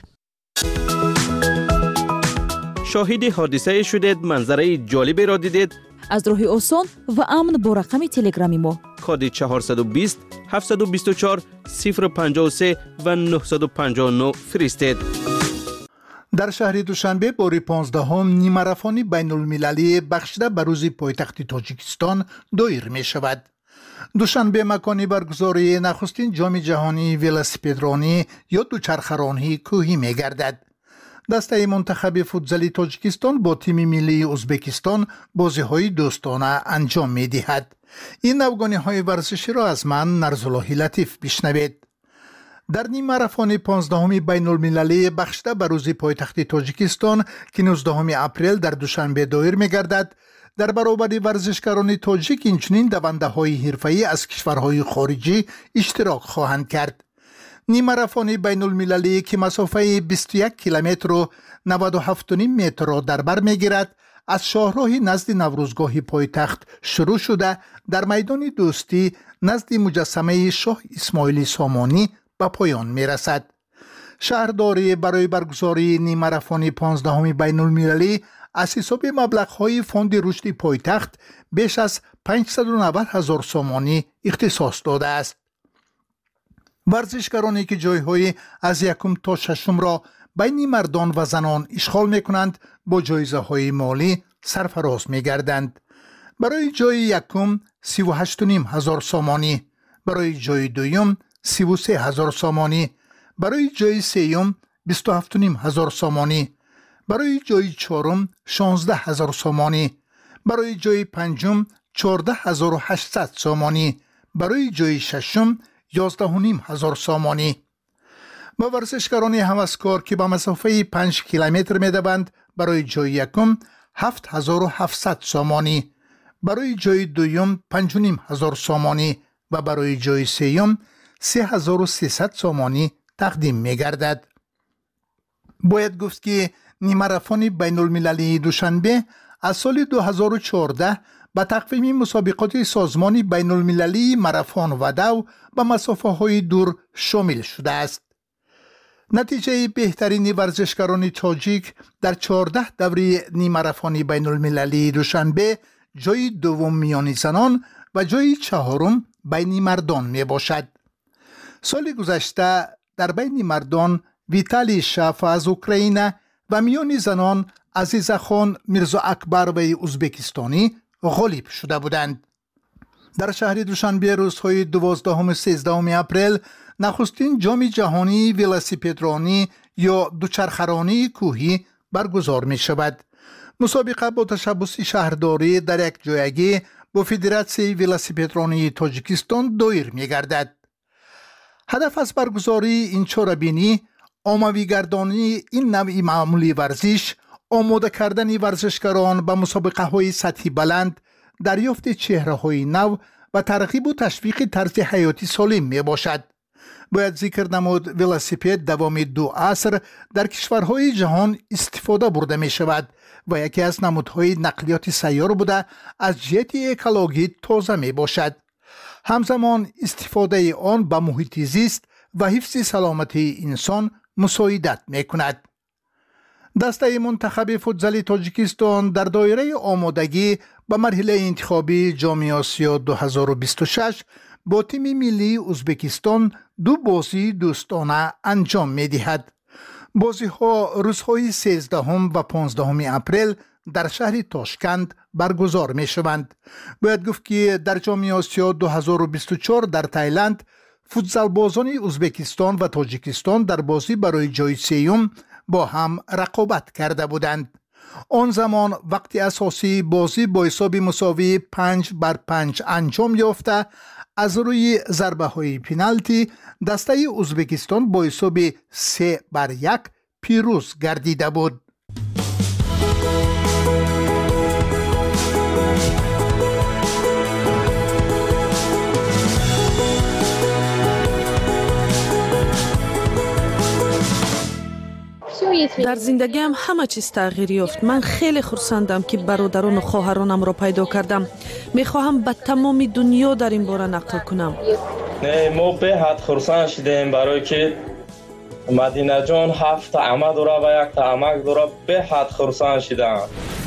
شاهد حادثه شدید، منظره جالبی را دیدید؟ از راه آسان و امن با رقم تلگرامی ما کد چهارصد و بیست هفتصد و بیست و چهار صفر پنجاه و سه و نهصد و پنجاه و نه فرستید. در شهر دوشنبه باری پانزدهم نیمه بین المللی بخشیده به روز پایتخت تاجیکستان دایر می شود. دوشنبه مکانی برگزاری نخستین جام جهانی ولسپیدرانی یا دوچرخه‌رانی کوهی می گردد. دسته منتخب فوتزالی تاجیکستان با تیم ملی ازبکستان بازی‌های دوستانه انجام می‌دهد. این افغانی‌های ورزشی را از من نرزالله لطیف بشنوید. در نیم ماراتون پانزدهم بین المللی بخشیده به روز پایتخت تاجیکستان که نوزدهم اپریل در دوشنبه دایر می‌گردد، در برابر ورزشکاران تاجیک اینچنین دونده‌های حرفه‌ای از کشورهای خارجی اشتراک خواهند کرد. نیم ماراتون بین المللی که مسافه بیست و یک کیلومتر و نود و هفت و نیم متر را در بر می‌گیرد، از شاهراه نزد نوروزگاه پایتخت شروع شده در میدان دوستی نزد مجسمه شاه اسماعیل سامانی به پایان می‌رسد. شهرداری برای برگزاری نیم ماراتون پانزدهم بین المللی از حساب مبلغ‌های فاند رشد پایتخت بیش از پانصد و نود هزار سامانی اختصاص داده است. ورزشکارانی که جایهای از یکم تا ششم را بین مردان و زنان اشغال میکنند با جایزه های مالی سرفراز میگردند. برای جای یکم سی و هشت و نیم هزار سامانی، برای جای دویم سی و سه هزار سامانی، برای جای سیوم بیست و هفت و نیم هزار سامانی، برای جای چهارم شانزده هزار سامانی، برای جای پنجم چهارده هزار و هشتصد سامانی، برای جای ششم یازده و نیم هزار سامانی. و ورزشکاران هوسکار که به مسافه پنج کیلومتر می‌دوند برای جای یکم هفت هزار و هفتصد سامانی، برای جای دوم پنج و نیم هزار سامانی و برای جای سوم سه هزار و سیصد سامانی تقدیم می‌گردد. باید گفت که نیمه‌ماراتون بین‌المللی دوشنبه از سال دو هزار و چهارده به تقویم مسابقات سازمان بین‌المللی ماراتون و دو به مسافه‌های دور شامل شده است. نتیجه بهترین ورزشکاران تاجیک در چهارده دوره نیمه‌ماراتون بین‌المللی دوشنبه جای دوم میان زنان و جای چهارم بین مردان می باشد. سال گذشته در بین مردان ویتالی شاف از اوکراین و میان زنان عزیزه خان میرزا اکبر و ازبکستانی غالب شده بودند. در شهر دوشنبه روزهای دوازدهم و سیزدهم اپریل نخستین جام جهانی ولاسیپدرانی یا دوچرخرانی کوهی برگزار می شود. مسابقه با تشبث شهرداری در یک جایگی با فدراسیون ولاسیپدرانی تاجیکستان دایر می گردد. هدف از برگزاری این چاره‌بینی عمومی گردانی این نوع معمولی ورزش، آماده کردن ورزشکاران به مسابقه های سطحی بلند، دریافت چهره های نو و ترغیب و تشویق طرز حیاتی سالم می باشد. باید ذکر نمود ولاسیپد دوام دو عصر در کشورهای جهان استفاده برده می شود و یکی از نمودهای نقلیات سیار بوده از جهت اکولوژی تازه می باشد. همزمان استفاده آن به محیط زیست و حفظ سلامتی انسان مساعدت می کند. دسته منتخب فوتزال تاجیکستان در دایره آمادگی به مرحله انتخابی جام آسیا دو هزار و بیست و شش با تیم ملی ازبکستان دو بازی دوستانه انجام می دهد. بازی ها روزهای سیزدهم و پانزدهم اپریل در شهر تاشکند برگزار می شوند. باید گفت که در جام آسیا دو هزار و بیست و چهار در تایلند فوتزال بازان ازبکستان و تاجیکستان در بازی برای جای سوم با هم رقابت کرده بودند. آن زمان وقتی اساسی بازی با حساب مساوی پنج بر پنج انجام یافته، از روی ضربه های پنالتی دسته ازبکستان با حساب سه بر یک پیروز گردیده بود. در زندگیم همه چیز تغییر یافت. من خیلی خرسندم که برادران و خواهرانم را پیدا کردم. میخواهم به تمام دنیا در این باره نقل کنم. نه، ما به حد خرسند شدیم برای که مدینه جان هفت عمه داره و یک عمک داره. به حد خرسند شدم.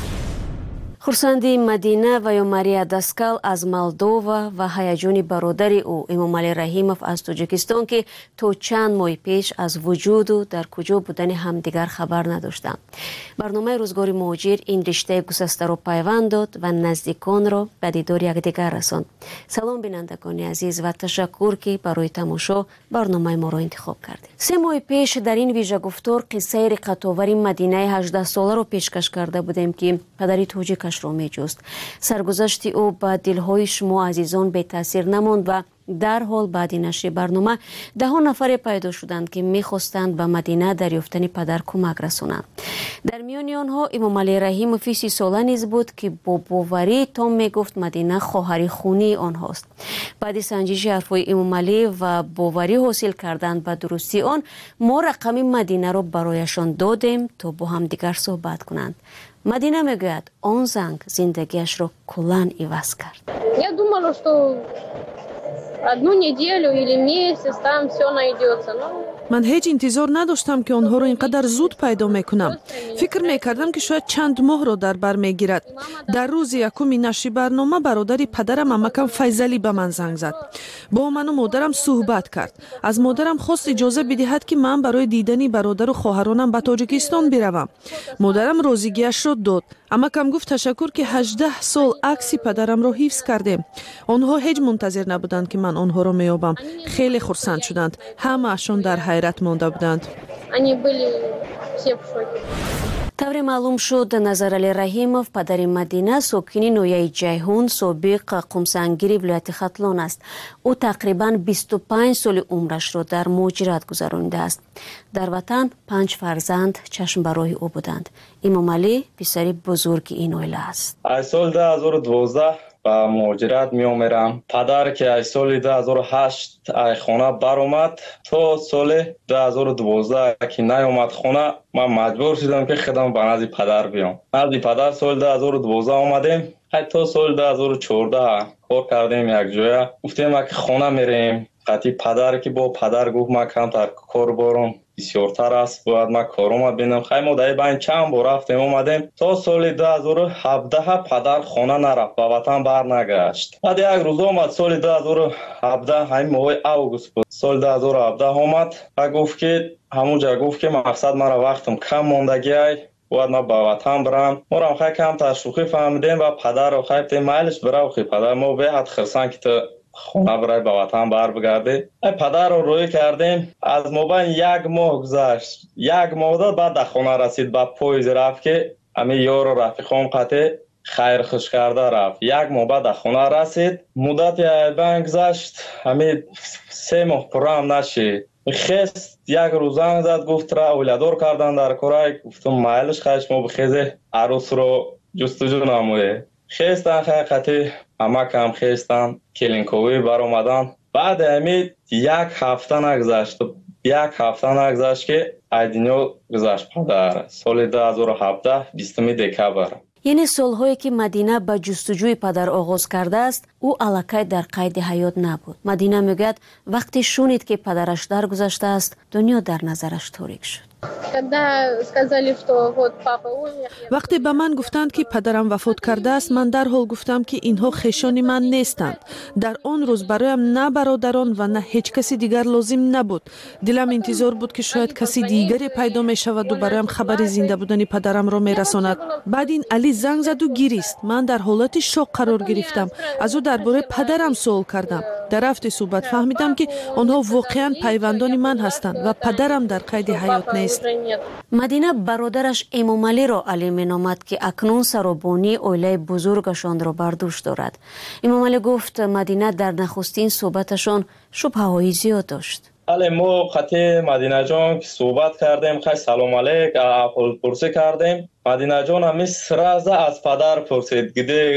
хурсанди Мадина ва ё Мария Даскал аз Молдова ва ҳаяҷони бародари ӯ Эмомалӣ Раҳимов аз Тоҷикистон ки то чанд моҳи пеш аз вуҷуду дар куҷо будани ҳамдигар хабар надоштанд. барномаи рӯзгори муҳоҷир ин риштаи гусастаро пайванд дод ва наздиконро ба дидори якдигар расонд. салом бинандагони азиз ва ташаккур ки барои тамошо барномаи моро интихоб кардед. се моҳи пеш дар ин вижагуфтор қиссаи риқатовари Мадинаи ҳаждаҳсоларо пешкаш карда будем ки падари тоҷикаш ро меҷуст. саргузашти ӯ ба дилҳои шумо азизон бетаъсир намонд ва дарҳол баъди нашри барнома даҳон нафаре пайдо шуданд ки мехостанд ба Мадина дар ёфтани падар кӯмак расонанд. дар миёни онҳо Эмомалӣ Раҳимови си сола низ буд ки бо боварӣ том мегуфт Мадина хоҳари хунии онҳост. баъди санҷиши ҳарфҳои Эмомалӣ ва боварӣ ҳосил кардан ба дурустии он, мо рақами Мадинаро барояшон додем то бо ҳамдигар суҳбат кунанд. Мадина мегӯяд он занг зиндагиашро куллан иваз кард. Я думала, что одну неделю или месяц там все найдется. Но ман ҳеҷ интизор надоштам ки онҳоро инқадар зуд пайдо мекунам. фикр мекардам ки шояд чанд моҳро дар бар мегирад. дар рӯзи якуми нашри барнома бародари падарам амакам Файзалӣ ба ман занг зад. бо ману модарам суҳбат кард. аз модарам хост иҷоза бидиҳад ки ман барои дидани бародару хоҳаронам ба Тоҷикистон биравам. модарам розигиашро дод. амакам гуфт ташаккур ки ҳаждаҳ сол акси падарамро ҳифз кардем. онҳо ҳеҷ мунтазир набуданд ки ман онҳоро меёбам. хеле хурсанд шуданд. ҳамаашон дар ҳайрат монда буданд. тавре маълум шуд Назарали Раҳимов падари Мадина сокини ноҳияи Ҷайҳун собиқ қумсангири вилояти Хатлон аст. ӯ тақрибан бисту панҷ соли умрашро дар муҳоҷират гузаронидааст. дар ватан панҷ фарзанд чашмбарои ӯ буданд. Имомалӣ писари бузурги ин оила аст. аз соли ду ҳазору дувоздаҳ ба муҳоҷират меомерам. Падар ки аз соли ду ҳазору ҳашт аз хона баромад, то соли ду ҳазору дувоздаҳ ки наомад хона, ман маҷбур шудам ки худам ба назди падар биём. назди падар соли ду ҳазору дувоздаҳ омадем. ҳатто соли ду ҳазору чордаҳ кор кардем якҷоя. гуфтем ки хона мерем. қати падар ки бо падар гуфт ман камтар кор борам бисёртар аст, бояд ман корома бинам. хай мо дар байн чанд бор рафтем омадем. то соли ду ҳазору ҳабдаҳ падар хона нарафт, ба ватан барнагашт. баъд як рӯз омад соли ду ҳазору ҳабдаҳ, ҳамин моҳи август буд. соли ду ҳазору ҳабдаҳ омад ва гуфт ки ҳамунҷа гуфт ки мақсад мара вақтам кам мондагиай, бояд ман ба ватан барам. морам хай камтар шӯхӣ фаҳмидем ва падарро хай гуфтем майлиш бирав хи падар, мо беҳад хирсанд ки ту хона барай ба ватан барбигардӣ. ай падарро рӯй кардем. аз мобайн як моҳ гузашт. як моҳ дод баъд дар хона расид. ба поезд рафт ки ҳамин ёру рафиқом қате хайрхуш карда рафт. як моҳ баъд дар хона расид. муддати айбайн гузашт. ҳамин се моҳ пурраам нашид. хест як рӯз занг зад гуфт ра оиладор кардан дар корай. гуфтам майлиш хай шумо бихезе арӯсро ҷустуҷӯ намоед. хестан хақиқати амакам хестан келинковӣ баромадан. баъди ҳамин як ҳафта нагузашт. як ҳафта нагузашт ки аз дунё гузашт падар. соли ду ҳазору ҳабдаҳ бистуми декабр. яъне солҳое ки Мадина ба ҷустуҷӯи падар оғоз кардааст, ӯ аллакай дар қайди ҳаёт набуд. Мадина мегӯяд вақте шунид ки падараш даргузаштааст, дунё дар назараш торик шуд. вақте ба ман гуфтанд ки падарам вафот кардааст, ман дарҳол гуфтам ки инҳо хешони ман нестанд. дар он рӯз бароям на бародарон ва на ҳеҷ каси дигар лозим набуд. дилам интизор буд ки шояд каси дигаре пайдо мешаваду бароям хабари зинда будани падарамро мерасонад. баъд ин Али занг заду гирист. ман дар ҳолати шок қарор гирифтам. аз ӯ дар бораи падарам суол кардам. дар рафти суҳбат фаҳмидам ки онҳо воқеан пайвандони ман ҳастанд ва падарам дар қайди ҳаёт нест. Мадина бародараш Эмомалиро Али меномад ки акнун саробонии оилаи бузургашонро бар дӯш дорад. Эмомалӣ гуфт Мадина дар нахустин суҳбаташон шубҳаҳои зиёд дошт. але мо қати Мадинаҷон ки суҳбат кардем, хай салом алейк аҳволпурсӣ кардем. Мадинаҷон ҳамин сраза аз падар пурсид.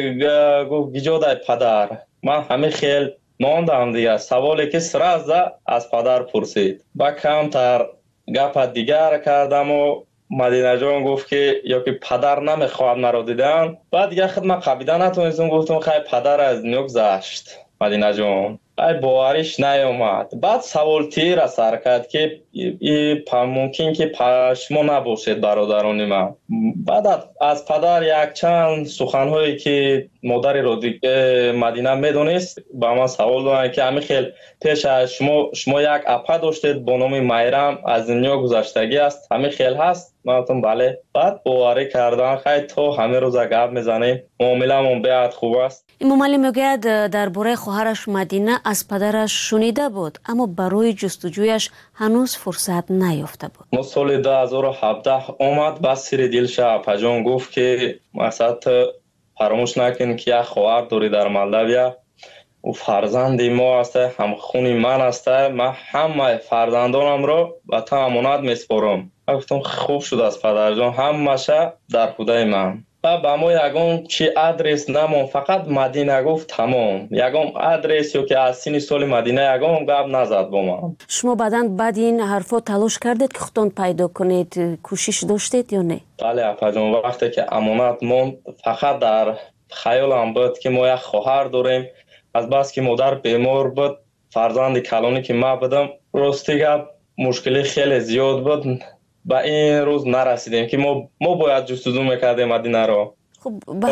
гуфт гиҷодай падар. ман ҳамин хел мондам дига. саволе ки сраза аз падар пурсид. ба камтар гапа дигар кардаму Мадинаҷон гуфт ки ё ки падар намехоҳад маро дидан. баъд дига худ ман қабида натонистам, гуфтам хай падар аз дунё гузашт. Мадинаҷон ай бовариш наёмад. баъд савол тира сар кард ки мумкин ки шумо набошед бародарони ман. баъд аз падар якчанд суханҳое ки модари Мадина медонист ба ман савол доданд ки ҳамин хел пеш аз шумо шумо як апа доштед бо номи Майрам, аз дунё гузаштагӣ аст, ҳамин хел ҳаст? ман гуфтам бале. баъд боварӣ кардан хай то ҳамин рӯза гап мезанем, муомиламон беҳад хуб аст. Имомалӣ мегӯяд дар бораи хоҳараш Мадина аз падараш шунида буд, аммо барои ҷустуҷӯяш ҳанӯз фурсат наёфта буд. мо соли ду ҳазору ҳабдаҳ омад, ба сири дилша апаҷон гуфт ки масад фаромӯш накун ки як хоҳар дорӣ дар Молдавия. ӯ фарзанди мо аст, ҳамхуни ман аст. ман ҳамаи фарзандонамро ба ту амонат меспорам. ман гуфтам хуб шудааст падарҷон, ҳамаша дар худаи ман. ба мо ягон чи адрес намон, фақат Мадина гуфт тамом. ягон адрес ё ки аз сини соли Мадина ягон гап назад бо ман. шумо баъдан баъди ин ҳарфо талош кардед ки худтон пайдо кунед, кӯшиш доштед ё не? бале апаҷон, вақте ки амонат монд, фақат дар хаёлам буд ки мо як хоҳар дорем. азбаски модар бемор буд, фарзанди калоне ки ман будам, рости гап мушкили хеле зиёд буд. ба ин рӯз нарасидем ки мо мо бояд ҷустуҷӯ мекардем Мадинаро. хуб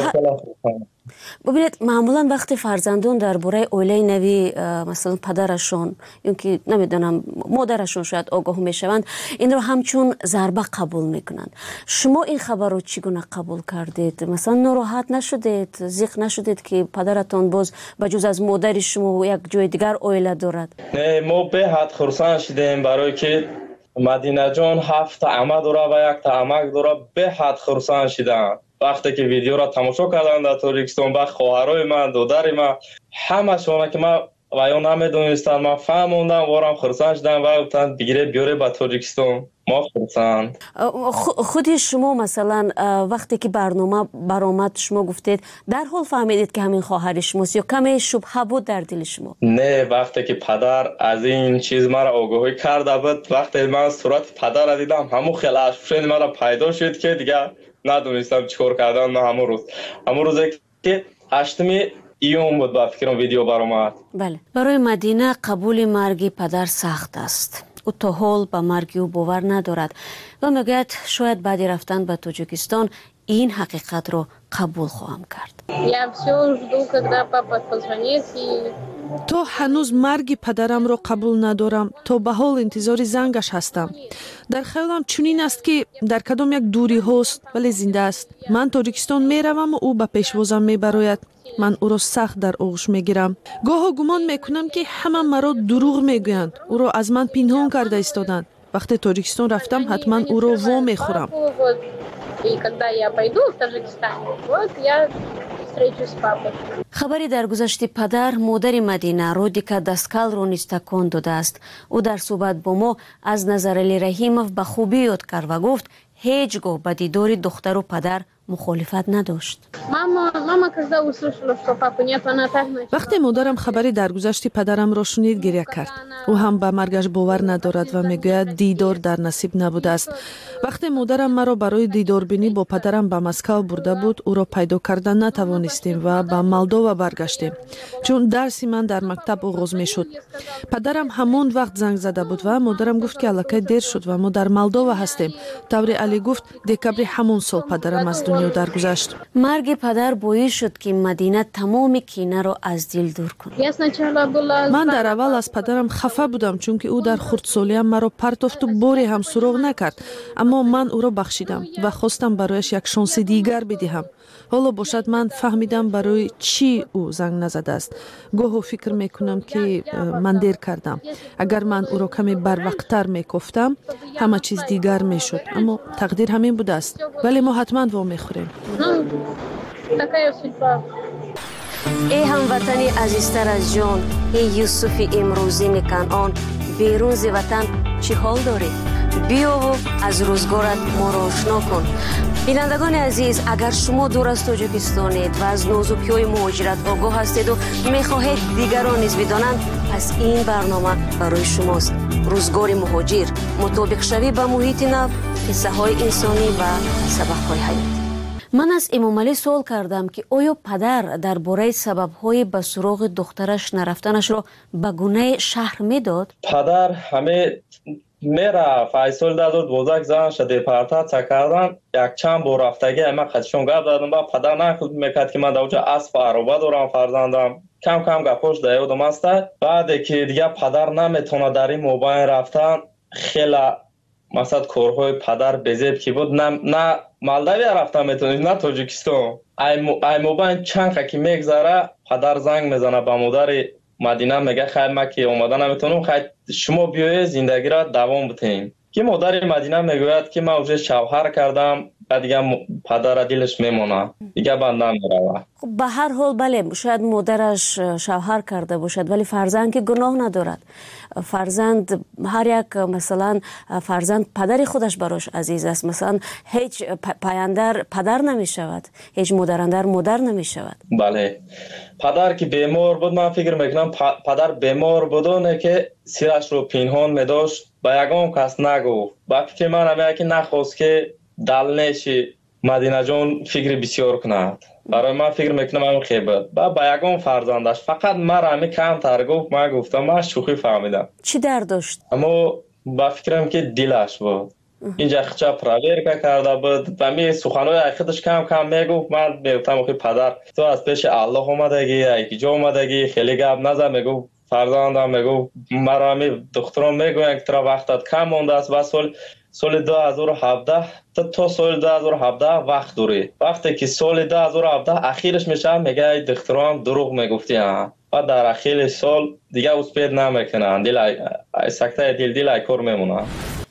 бубинед, маъмулан вақте фарзандон дар бораи оилаи нави масалан падарашон ё ки намедонам модарашон шояд огоҳ мешаванд, инро ҳамчун зарба қабул мекунанд. шумо ин хабарро чӣ гуна қабул кардед? Масалан нороҳат нашудед, зиқ нашудед ки падаратон боз ба ҷуз аз модари шумо як ҷои дигар оила дорад? не, мо беҳад хурсанд шудем, барое ки مدینه جان هفت عمه داره و یک تا عمک داره، به حد خرسند شدن. وقتی که ویدیو را تماشا کردن در تاجیکستان با خواهرای من، دادر من، همه شما که من و یا نمیدونستن، من فهموندم وارم خرسند شدن و گفتن بگیره بیاره به تاجیکستان. ما خرسند. خودی شما مثلا وقتی که برنامه برآمد شما گفتید در حال فهمیدید که همین خواهر شماست یا کمی شبهه بود در دل شما؟ نه، وقتی که پدر از این چیز مرا آگاهی کرده بود، وقتی من صورت پدر را دیدم همون خیلی اشفشن مرا پیدا شد که دیگه ندونستم چیکار کردن. من همون روز همون روزی که هشتم ایون بود با فکرم ویدیو برآمد. بله، برای مدینه قبول مرگ پدر سخت است. او تا حال به مرگ او باور ندارد و میگوید شاید بعد رفتن به تاجیکستان این حقیقت رو قبول خواهم کرد. تو هنوز مرگ پدرم رو قبول ندارم، تو به حال انتظار زنگش هستم. در خیالم چنین است که در کدام یک دوری هست ولی زنده است. من تاجیکستان میروم و او به پیشوازم میبراید. من او را سخت در آغوش میگیرم. گاه گمان میکنم که همه مرا دروغ میگویند. او را از من پنهان کرده ایستادند. وقتی تاجیکستان رفتم حتما او را وا میخورم. خبری در گذشت پدر مادر مدینه رودیکا دسکال رو نیز تکان داده است. او در صحبت با ما از نظرعلی رحیمов به خوبی یاد کرد و گفت هیچگاه به دیدار دختر و پدر مخالفت نداشت. وقتی مادرم خبری در گذشت پدرم را شنید گریه کرد. او هم به مرگش باور ندارد و میگوید دیدار در نصیب نبوده است. وقتی مادرم مرا برای دیدار بینی با پدرم به مسکو برده بود، او را پیدا کردن نتوانستیم و به مالدووا برگشتیم، چون درسی من در مکتب آغاز میشد. پدرم همون وقت زنگ زده بود و مادرم گفت که الکی دیر شد و ما در مالدووا هستیم. طوری علی گفت دکبر همون سال پدرم از دنیا درگذشت. مرگ پدر باعث شد که مدینه تمام کینه را از دل دور کند. من در اول از پدرم خفه بودم چون که او در خردسالیم مرا پرتافت و باری هم سراغ نکرد، اما من او را بخشیدم و خواستم برایش یک شانس دیگر بدهم. حالا باشد من فهمیدم برای چی او زنگ نزده است. گاهی فکر میکنم که من دیر کردم. اگر من او را کمی بروقتر میگفتم همه چیز دیگر میشد، اما تقدیر همین بوده است. ولی ما حتما وا میخوریم. ای هموطنی عزیزتر از جان، ای یوسف امروزین کنعان، بیرون ز وطن چی حال داری؟ بیا و از روزگارت ما را آشنا کن. بینندگان عزیز، اگر شما دور از تاجیکستانید و از نازکی‌های مهاجرت آگاه هستید و میخواهید دیگران نیز بدانند، پس این برنامه برای شماست. روزگار مهاجر، مطابق شوی به محیط نو، قصه های انسانی و سبق های حیاتی. من از امام علی سوال کردم که آیا پدر درباره سبب‌های به سراغ دخترش نرفتنش را به گونه شهر میداد؟ پدر همه میره فیصل داد و دوزک زنش دیپارتاسیا کردن. یک چند بار رفتگی من خودشون گپ دادم با پدر نکرد میکرد که من در اونجا اسب عربه دارم فرزندم. کم کم گپاش دیادم است. بعد که دیگه پدر نمیتونه در این موبایل رفتن، خیلی مثلا کارهای پدر بزیب که بود، نه نه مالدوی رفتن میتونید نه تاجیکستان. ای موبایل چند که میگذره پدر زنگ میزنه به مادر مدینه میگه خیر ما که اومدن نمیتونم، خیر شما بیایید زندگی را دوام بدین. که مادر مدینه میگوید که من اونجا شوهر کردم و دیگه پدر دلش میمونه دیگه بنده میروه. خب به هر حال بله، شاید مادرش شوهر کرده باشد ولی فرزند که گناه ندارد. فرزند هر یک مثلا فرزند پدر خودش براش عزیز است. مثلا هیچ پایندر پدر نمی شود، هیچ مادرندر مادر نمی شود. بله، پدر که بیمار بود من فکر میکنم پدر بیمار بودونه که سیرش رو پنهان میداشت، با یگان کس نگفت. با فکر من همه که نخواست که دل نشی مدینه جان فکر بسیار کند. برای من فکر میکنم همین خیبت با با یگان فرزندش فقط مرا همین کم تر گفت. من گفتم من شوخی فهمیدم. چی درد داشت؟ اما با فکرم که دلش بود. اینجا خچا پراورکا کرده بود و می سخنهای خودش کم کم میگفت. من میگفتم آخه پدر تو از پیش الله اومدگی یکی جا اومدگی خیلی گپ نزن. میگفت فرزندم، میگفت مرا همین دخترم میگوین که ترا وقتت کم مونده است و سال سال دو هزار و هفده تا تا سال دو هزار و هفده وقت داری. وقتی که سال دو هزار و هفده اخیرش میشه میگه دخترم دروغ میگفتی ها. و در اخیر سال دیگه اسپید نمیکنن، دل سکته دل دل کار میمونه.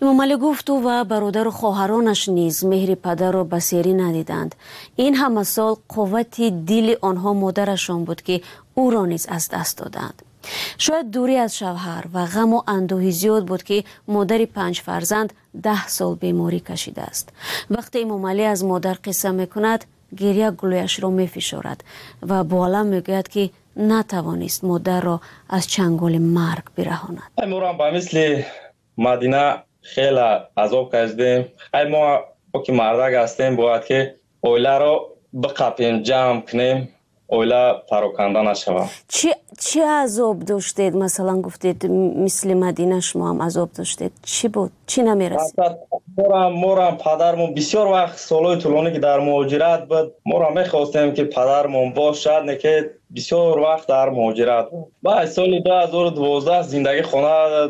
امامعلی گفت او و برادر و خواهرانش نیز مهر پدر را بسیاری ندیدند. این همه سال قوت دل آنها مادرشان بود که او را نیز از دست دادند. شاید دوری از شوهر و غم و اندوهی زیاد بود که مادر پنج فرزند ده سال بیماری کشیده است. وقتی امامعلی از مادر قصه میکند گریه گلویش را میفشارد و با الم میگوید که نتوانست مادر را از چنگال مرگ برهاند. ما با مثل مدینه خیلی عذاب کشیدیم. خیلی ما که مردک هستیم باید که اویله را بقپیم، جمع کنیم، اویله پراکنده نشود. چی چی عذاب داشتید؟ مثلا گفتید مثل مدینه شما هم عذاب داشتید. چی بود؟ چی نمیرسید؟ مورم مورم پدرمون بسیار وقت سالهای طولانی که در مهاجرت بود، مورم میخواستیم که پدرمون باشد، نه که بسیار وقت در مهاجرت بود. بعد سال دو هزار و دوازده زندگی خانه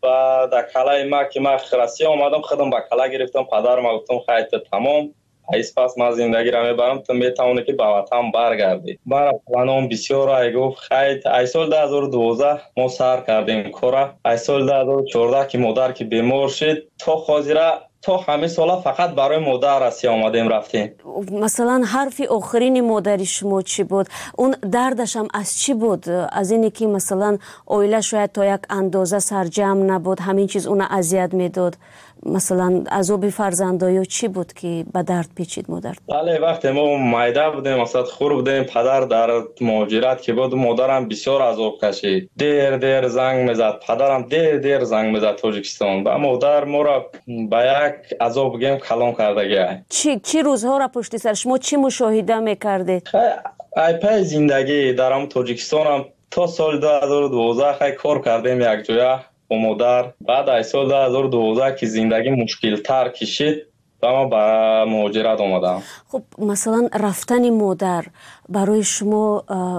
و در کلای ما که من خرسی آمدم خودم با کلا گرفتم، پدرم گفتم خیلی تمام ایس پس من زندگی را میبرم تو میتونه که به وطن برگردی. برای پلانم بسیار ای گفت خیلی ای سال دو هزار و دوازده ما سر کردیم کارا. ای سال دو هزار و چهارده که مادر که بیمار شد تا خاطره تا همه سالا فقط برای مادر رسی آمدیم رفتیم. مثلا حرف آخرین مادر شما چی بود؟ اون دردش هم از چی بود؟ از اینی که مثلا اویله شاید تا یک اندازه سرجم نبود، همین چیز اون اذیت میداد. مثلا عذاب فرزندایی چی بود که به درد پیچید مادر؟ بله وقتی ما مایده بودیم مثلا خور بودیم، پدر در مهاجرت که بود، مادرم بسیار عذاب کشید. دیر دیر زنگ میزد، پدرم دیر دیر زنگ میزد تاجیکستان. و مادر ما را به یک عذاب گیم کلام کرده گه. چی چی روزها را پشت سر شما چی مشاهده میکردید؟ ای پای زندگی درام تاجیکستان هم تا سال دو هزار و دوازده خیلی کار کردیم یک جایه با مادر. بعد از سال دو هزار و دوازده که زندگی مشکل تر کشید و ما به مهاجرت آمدم. خب مثلا رفتن مادر برای شما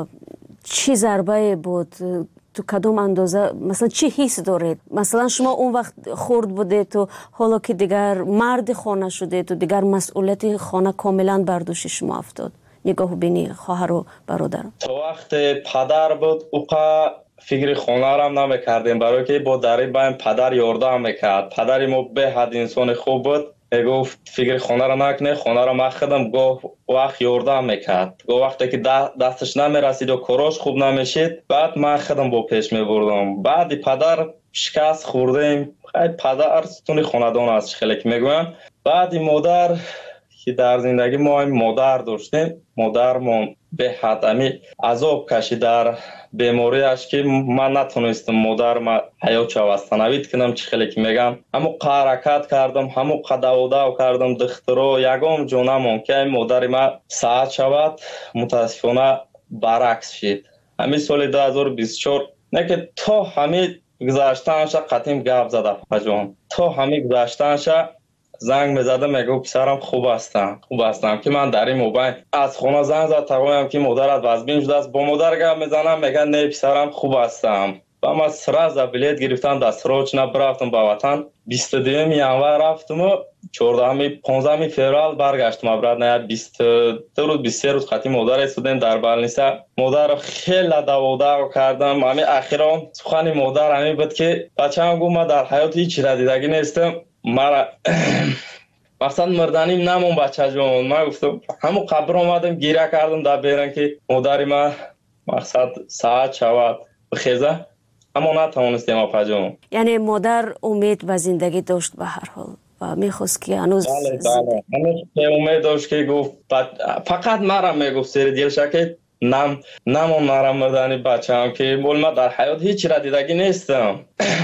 چی ضربه بود؟ تو کدوم اندازه مثلا چی حس دارید؟ مثلا شما اون وقت خرد بودید تو حالا که دیگر مرد خانه شدید تو دیگر مسئولیت خانه کاملا بر دوش شما افتاد. نگاه بینی خواهر و برادر. تو وقت پدر بود اوقا فکر خانه را نمیکردیم، برای که با دری بایم پدر یاردم میکرد. پدر ما به حد انسان خوب بود، گفت فکر خانه را نکنه، خانه را من خودم گفت وقت یاردم میکرد. گفت وقتی که دستش نمیرسید و کاراش خوب نمیشید بعد من خودم با پیش میبردم. بعد پدر شکست خوردیم. خیلی پدر ستون خاندان است خیلی که میگویم. بعد مادر که در زندگی ما مادر داشتیم، مادرمون به حد امی عذاب کشید در بیماریش که من نتونستم مادر ما حیات شوستنوید کنم. چی خیلی که میگم همو حرکت کردم، همو قداوداو کردم دخترو یگام جونمون که مادر ما ساعت شود متاسفانه برعکس شد. همین سال دو هزار و بیست و چهار نه که تا همین گذاشتنش قطیم گپ زده پجان، تا همین گذاشتنش زنگ میزدم میگو پسرم خوب هستم خوب هستم که من در این موبایل از خونه زنگ زد تقویم که مادرت وزبین شده است. با مادر گپ میزنم میگن نه پسرم خوب هستم. و من سراز بلیت گرفتم دست روچ نبرفتم به وطن. بیست و دوم ینور رفتم و چهاردهم پانزدهم فوریه برگشتم برات. نه بیست دو روز بیست و سه روز خاطی مادر استودن در بالنیسا. مادر خیلی داودا کردم. همین اخیرا سخن مادر همین بود که بچه‌ام گفت من در حیات هیچ چیز دیدگی نیستم، مرا مثلا مردنیم نمون بچه جون. من گفتم همون قبر آمدم گیره کردم در بیرن که مادری ما مقصد ساعت شود بخیزه، اما نتوانستیم اپا جون. یعنی مادر امید و زندگی داشت به هر حال و میخواست که هنوز بله بله هنوز امید داشت که گفت فقط مرا میگفت سری دیلشه که نم نمون مرا مردنی بچه هم که بول ما در حیات هیچ را دیدگی نیستم.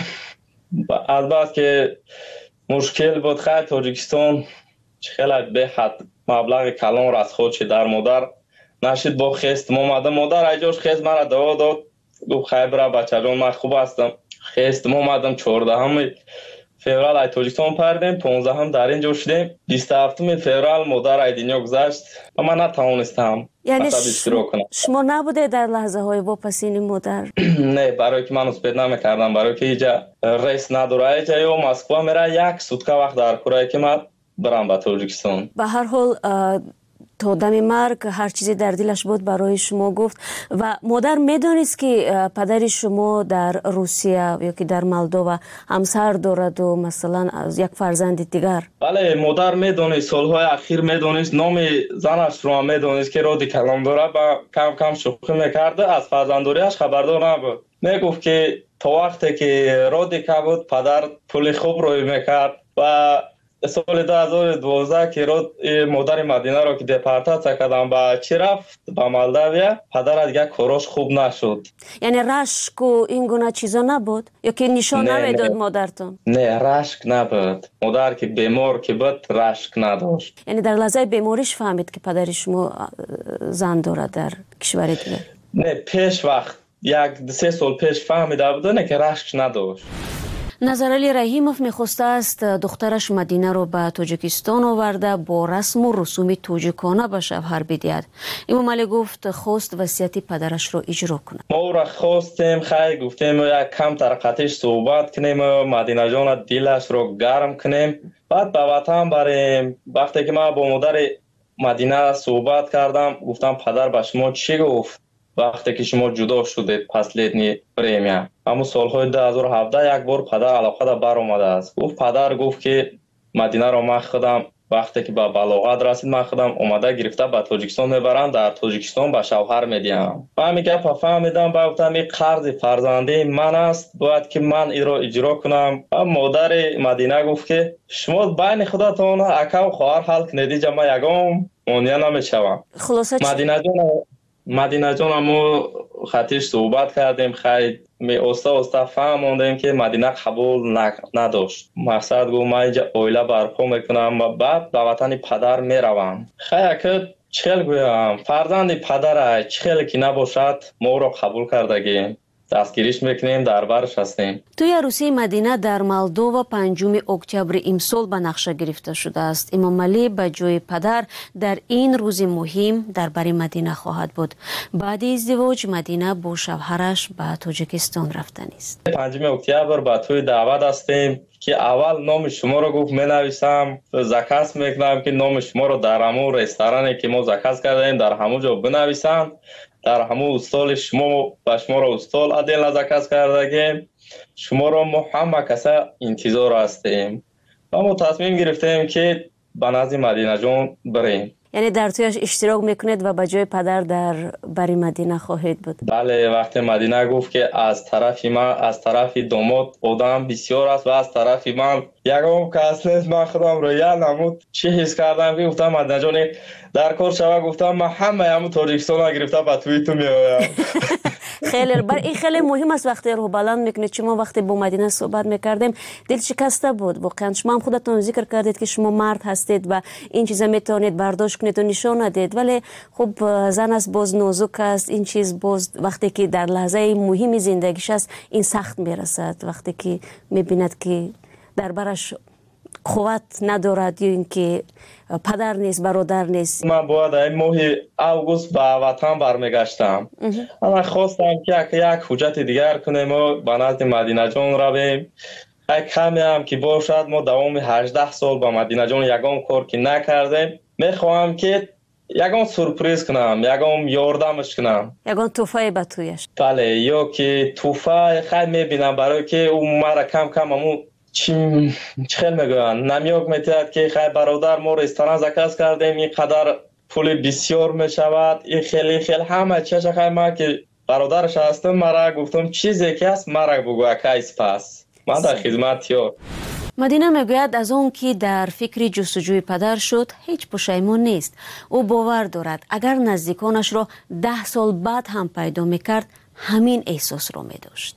از بعد که مشکل بود خیلی تاجیکستان خیلی به حد مبلغ کلان را از خودش در مادر نشید با خست مامده مادر ایجاش خست مرا دوا داد گفت خیلی برا بچه جان من خوب هستم. خست مامدم چهاردهم فوریه ای تاجیکستان پردیم، پانزدهم در اینجا شدیم، بیست و هفتم فوریه مادر ای دنیا گذشت و من نتوانستم. یعنی شما نبوده در لحظه های واپسین مادر؟ نه برای که من اسپید نمیکردم، برای که اینجا ریس نداره. اینجا یا مسکو میره یک سوتکه وقت در کره که من برم به تاجیکستان. به هر حال تا دم مرگ هر چیزی در دلش بود برای شما گفت و مادر میدونست که پدر شما در روسیه یا که در مولدووا همسر دارد و مثلا از یک فرزند دیگر؟ بله مادر میدونست، سالهای اخیر میدونست، نام زنش رو میدونست که رادی کلام داره و کم کم شوخی میکرده، از فرزنداریش خبردار نبود. میگفت که تا وقتی که رادی که بود پدر پول خوب روی میکرد و سال دو هزار و دوازده که راد مادر مدینه رو که دپارتاڅیا کردن با چی رفت با مولداویا، پدر دیگه کاراش خوب نشد. یعنی رشک و این گونه چیزا نبود یا که نشان نمیداد مادرتون؟ نه رشک نبود، مادر که بیمار که بود رشک نداشت. یعنی در لحظه بیماریش فهمید که پدر شما زن داره در کشور دیگه؟ نه پیش وقت یک سه سال پیش فهمیده بود نه که رشک نداشت. نظرعلی رحیموف میخواسته است دخترش مدینه رو به تاجیکستان آورده با رسم و رسوم تاجیکانه به شوهر بدهد. امام علی گفت خواست وصیت پدرش رو اجرا کنه. ما او را خواستیم، خیلی گفتیم یک کم ترقتش صحبت کنیم، مدینه جان دلش رو گرم کنیم، بعد به وطن بریم. وقتی که ما با مادر مدینه صحبت کردم گفتم پدر به شما چی گفت وقتی که شما جدا شدید پسلیدنی پریمیا؟ اما سالهای دو هزار و هفده یک بار پدر علاقه دا بر اومده است. گفت پدر گفت که مدینه را من خودم وقتی که به بلاغت رسید من خودم اومده گرفته به تاجیکستان میبرم، در تاجیکستان به شوهر میدیم. و همین گپ فهمیدم، با گفتم این قرض فرزندی من است، باید که من این را اجرا کنم. و مادر مدینه گفت که شما بین خودتون اکا و خواهر حل کنید، جمع یگام مونیا نمیشوم. مدینه جان مدینه جان ما خطیش صحبت کردیم، خیلی می اوستا اوستا فهموندیم که مدینه قبول نداشت. مقصد گفت من اینجا اویله برپا میکنم و بعد به وطن پدر میروم. خیلی که چخیل گویم فرزند پدر چخیل که نباشد ما را قبول کردگیم، دستگیریش میکنیم، در برش هستیم. توی عروسی مدینه در مولدووا پنجم اکتبر امسال به نقشه گرفته شده است. امام علی به جای پدر در این روز مهم در بر مدینه خواهد بود. بعد ازدواج مدینه با شوهرش به تاجیکستان رفتن است. پنجم اکتبر به توی دعوت هستیم که اول نام شما رو گفت می نویسم، زکس میکنم که نام شما رو در همون رستورانی که ما زکس کردیم در همونجا بنویسم، در همون استال شما و شما را استال عدل نزکست کردگیم، شما را ما همه کسا انتظار هستیم و ما تصمیم گرفتیم که به نزد مدینه جان بریم. یعنی در تویش اشتراک میکنید و به جای پدر در بری مدینه خواهید بود؟ بله، وقتی مدینه گفت که از طرف من از طرف داماد آدم بسیار است و از طرف من یکم کس نیست، من خودم رو یا نمود چی حس کردم که گفتم مدینه جان در کار شوه، گفتم من همه همون تاجیکستان گرفته به توی تو میآیم. خیلی بر این خیلی مهم است وقتی رو بلند میکنید. شما وقتی با مدینه صحبت میکردیم دل شکسته بود واقعا. شما هم خودتون ذکر کردید که شما مرد هستید و این چیزا میتونید برداشت کنید و نشان ندید، ولی خب زن است باز نازک است، این چیز باز وقتی که در لحظه مهم زندگیش است این سخت میرسد، وقتی که میبیند که در برش قوت ندارد یا اینکه پدر نیست برادر نیست. من باید این ماه اوگوست به وطن برمیگشتم. من خواستم که یک حجت دیگر کنیم و به نزد مدینه جان رویم. یک کمی هم که باشد ما دوام هجده سال با مدینه جان یگام کار که نکردیم، میخواهم که یگام سورپریز کنم، یگام یاردمش کنم، یگام توفه به تویش. بله، یا که توفه خیلی میبینم برای که اون مرا کم کم همون چی خیلی میگوین نمیاک میتید که خیلی برادر ما رستوران زکست کردیم اینقدر پول بسیار میشود، این خیلی خیلی همه چیشه خیلی ما که برادرش هستم مرا گفتم چیزی که هست مرا بگو اکایس پس من در خدمت یار. مدینه میگوید از اون که در فکر جستجوی پدر شد هیچ پشیمون نیست. او باور دارد اگر نزدیکانش را ده سال بعد هم پیدا میکرد همین احساس رو میداشت.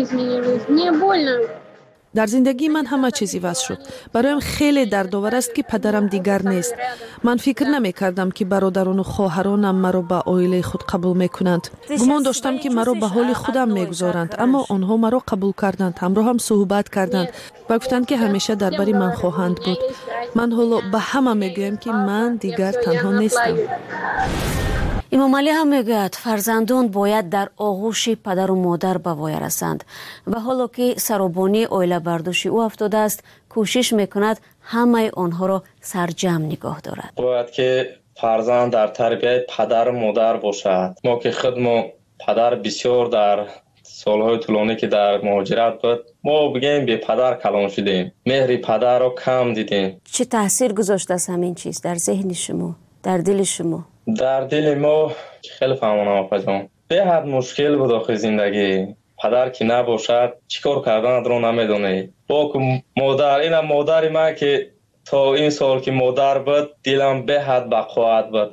در زندگی من همه چیزی واسه شد. برایم خیلی دردآور است که پدرم دیگر نیست. من فکر نمی کردم که برادران و خواهرانم مرا به عائله خود قبول میکنند. گمان داشتم که مرا به حال خودم میگذارند، اما آنها مرا قبول کردند، همراه هم صحبت کردند و گفتند که همیشه در بری من خواهند بود. من حالا به همه میگویم که من دیگر تنها نیستم. امام علی هم میگوید فرزندان باید در آغوش پدر و مادر به وای رسند و حالا که سرابانی عائله برداشت او افتاده است کوشش میکند همه آنها را سرجم نگاه دارد. باید که فرزند در تربیت پدر و مادر باشد. ما که خودمون پدر بسیار در سالهای طولانی که در مهاجرت بود، ما بگیم به پدر کلان شدیم، مهر پدر رو کم دیدیم. چه تاثیر گذاشته است همین چیز در ذهن شما، در دل شما؟ در دل ما خیلی فهمانم آقا جان، به حد مشکل بود آخه زندگی. پدر که نباشد چیکار کردن رو نمیدونه. با مادر، این مادر ما که تا این سال که مادر بود دلم به حد بقوت بود.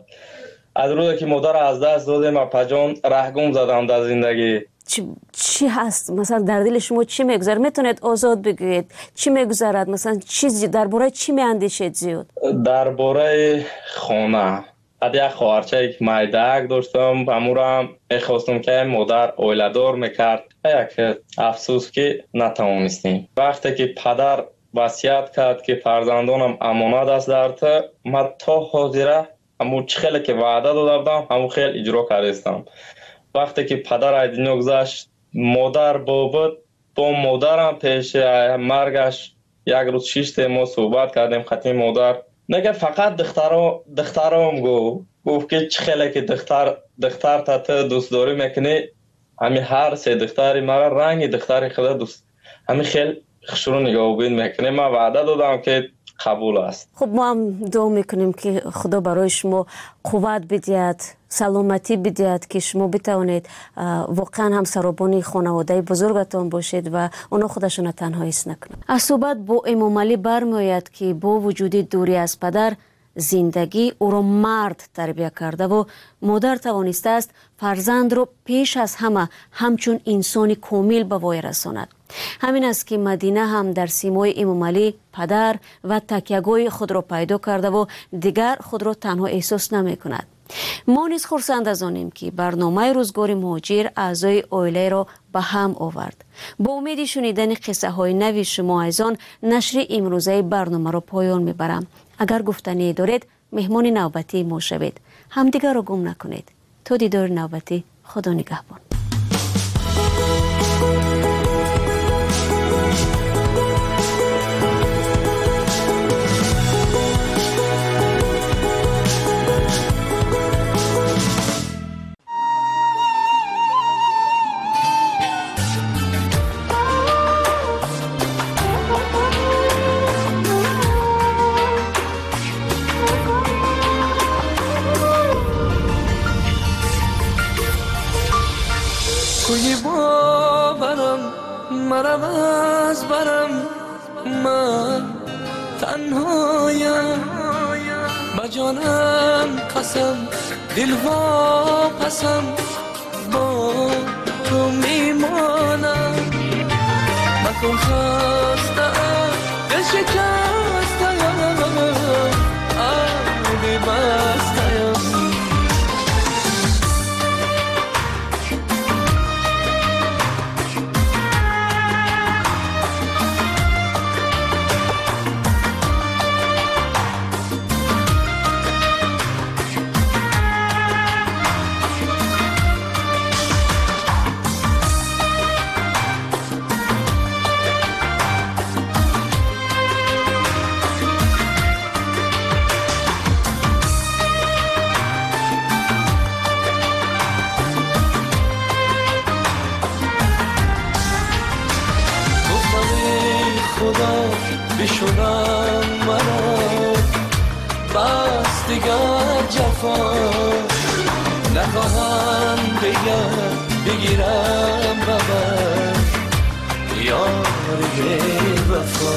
از روزی که مادر از دست دادم آقا جان رهگم زدم در زندگی. چی, چی هست مثلا در دل شما چی میگذره؟ میتونید آزاد بگویید چی میگذرد؟ مثلا چیزی درباره چی میاندیشید زیاد؟ درباره خانه. از یک خواهرچه یک مایدک داشتم، امورم میخواستم که مادر اویلدار میکرد. یک افسوس که نتوانستیم. وقتی که پدر وصیت کرد که فرزندانم امانت است در تو، من تا حاضره همون خیلی که وعده داده بودم همون خیلی اجرا کردم. وقتی که پدر از دنیا گذشت، مادر بود، با مادرم پیش مرگش یک روز شش ما صحبت کردیم. خطی مادر نگه فقط دخترم دخترم گو گفت که چه خیلی که دختر دختر تا تو دوست داری میکنی، همین هر سه دختری مرا رنگ دختری خدا دوست، همین خیلی خشونت نگاه بین میکنه. من وعده دادم که قبول است. خب ما هم دعا میکنیم که خدا برای شما قوت بدهد، سلامتی بدهد که شما بتوانید واقعا هم سرابانی خانواده بزرگتان باشید و اونا خودشون تنها حس نکنند. از صحبت با امام علی برمیآید که با وجود دوری از پدر، زندگی او را مرد تربیت کرده و مادر توانسته است فرزند را پیش از همه همچون انسانی کامل به وای رساند. همین است که مدینه هم در سیمای امام علی پدر و تکیه‌گاه خود را پیدا کرده و دیگر خود را تنها احساس نمی کند. ما نیز خرسند از آنیم که برنامه روزگار مهاجر اعضای عائله را به هم آورد. با امید شنیدن قصه های نوی شما از آن نشر امروزه برنامه را پایان میبرم. اگر گفتنی دارید مهمان نوبتی ما شوید. همدیگر را گم نکنید. تا دیدار نوبتی، خدا نگهبان. کوی باورم مرم از برم، من تنهایم با جانم قسم دل واپسم با تو میمانم. مکن خستم دل شکستم آبی بستم. بشونم مرا بس دیگر جفا نخواهم بگم بگیرم ببر یاری وفا.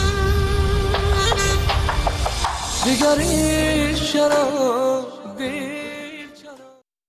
دیگر این شراب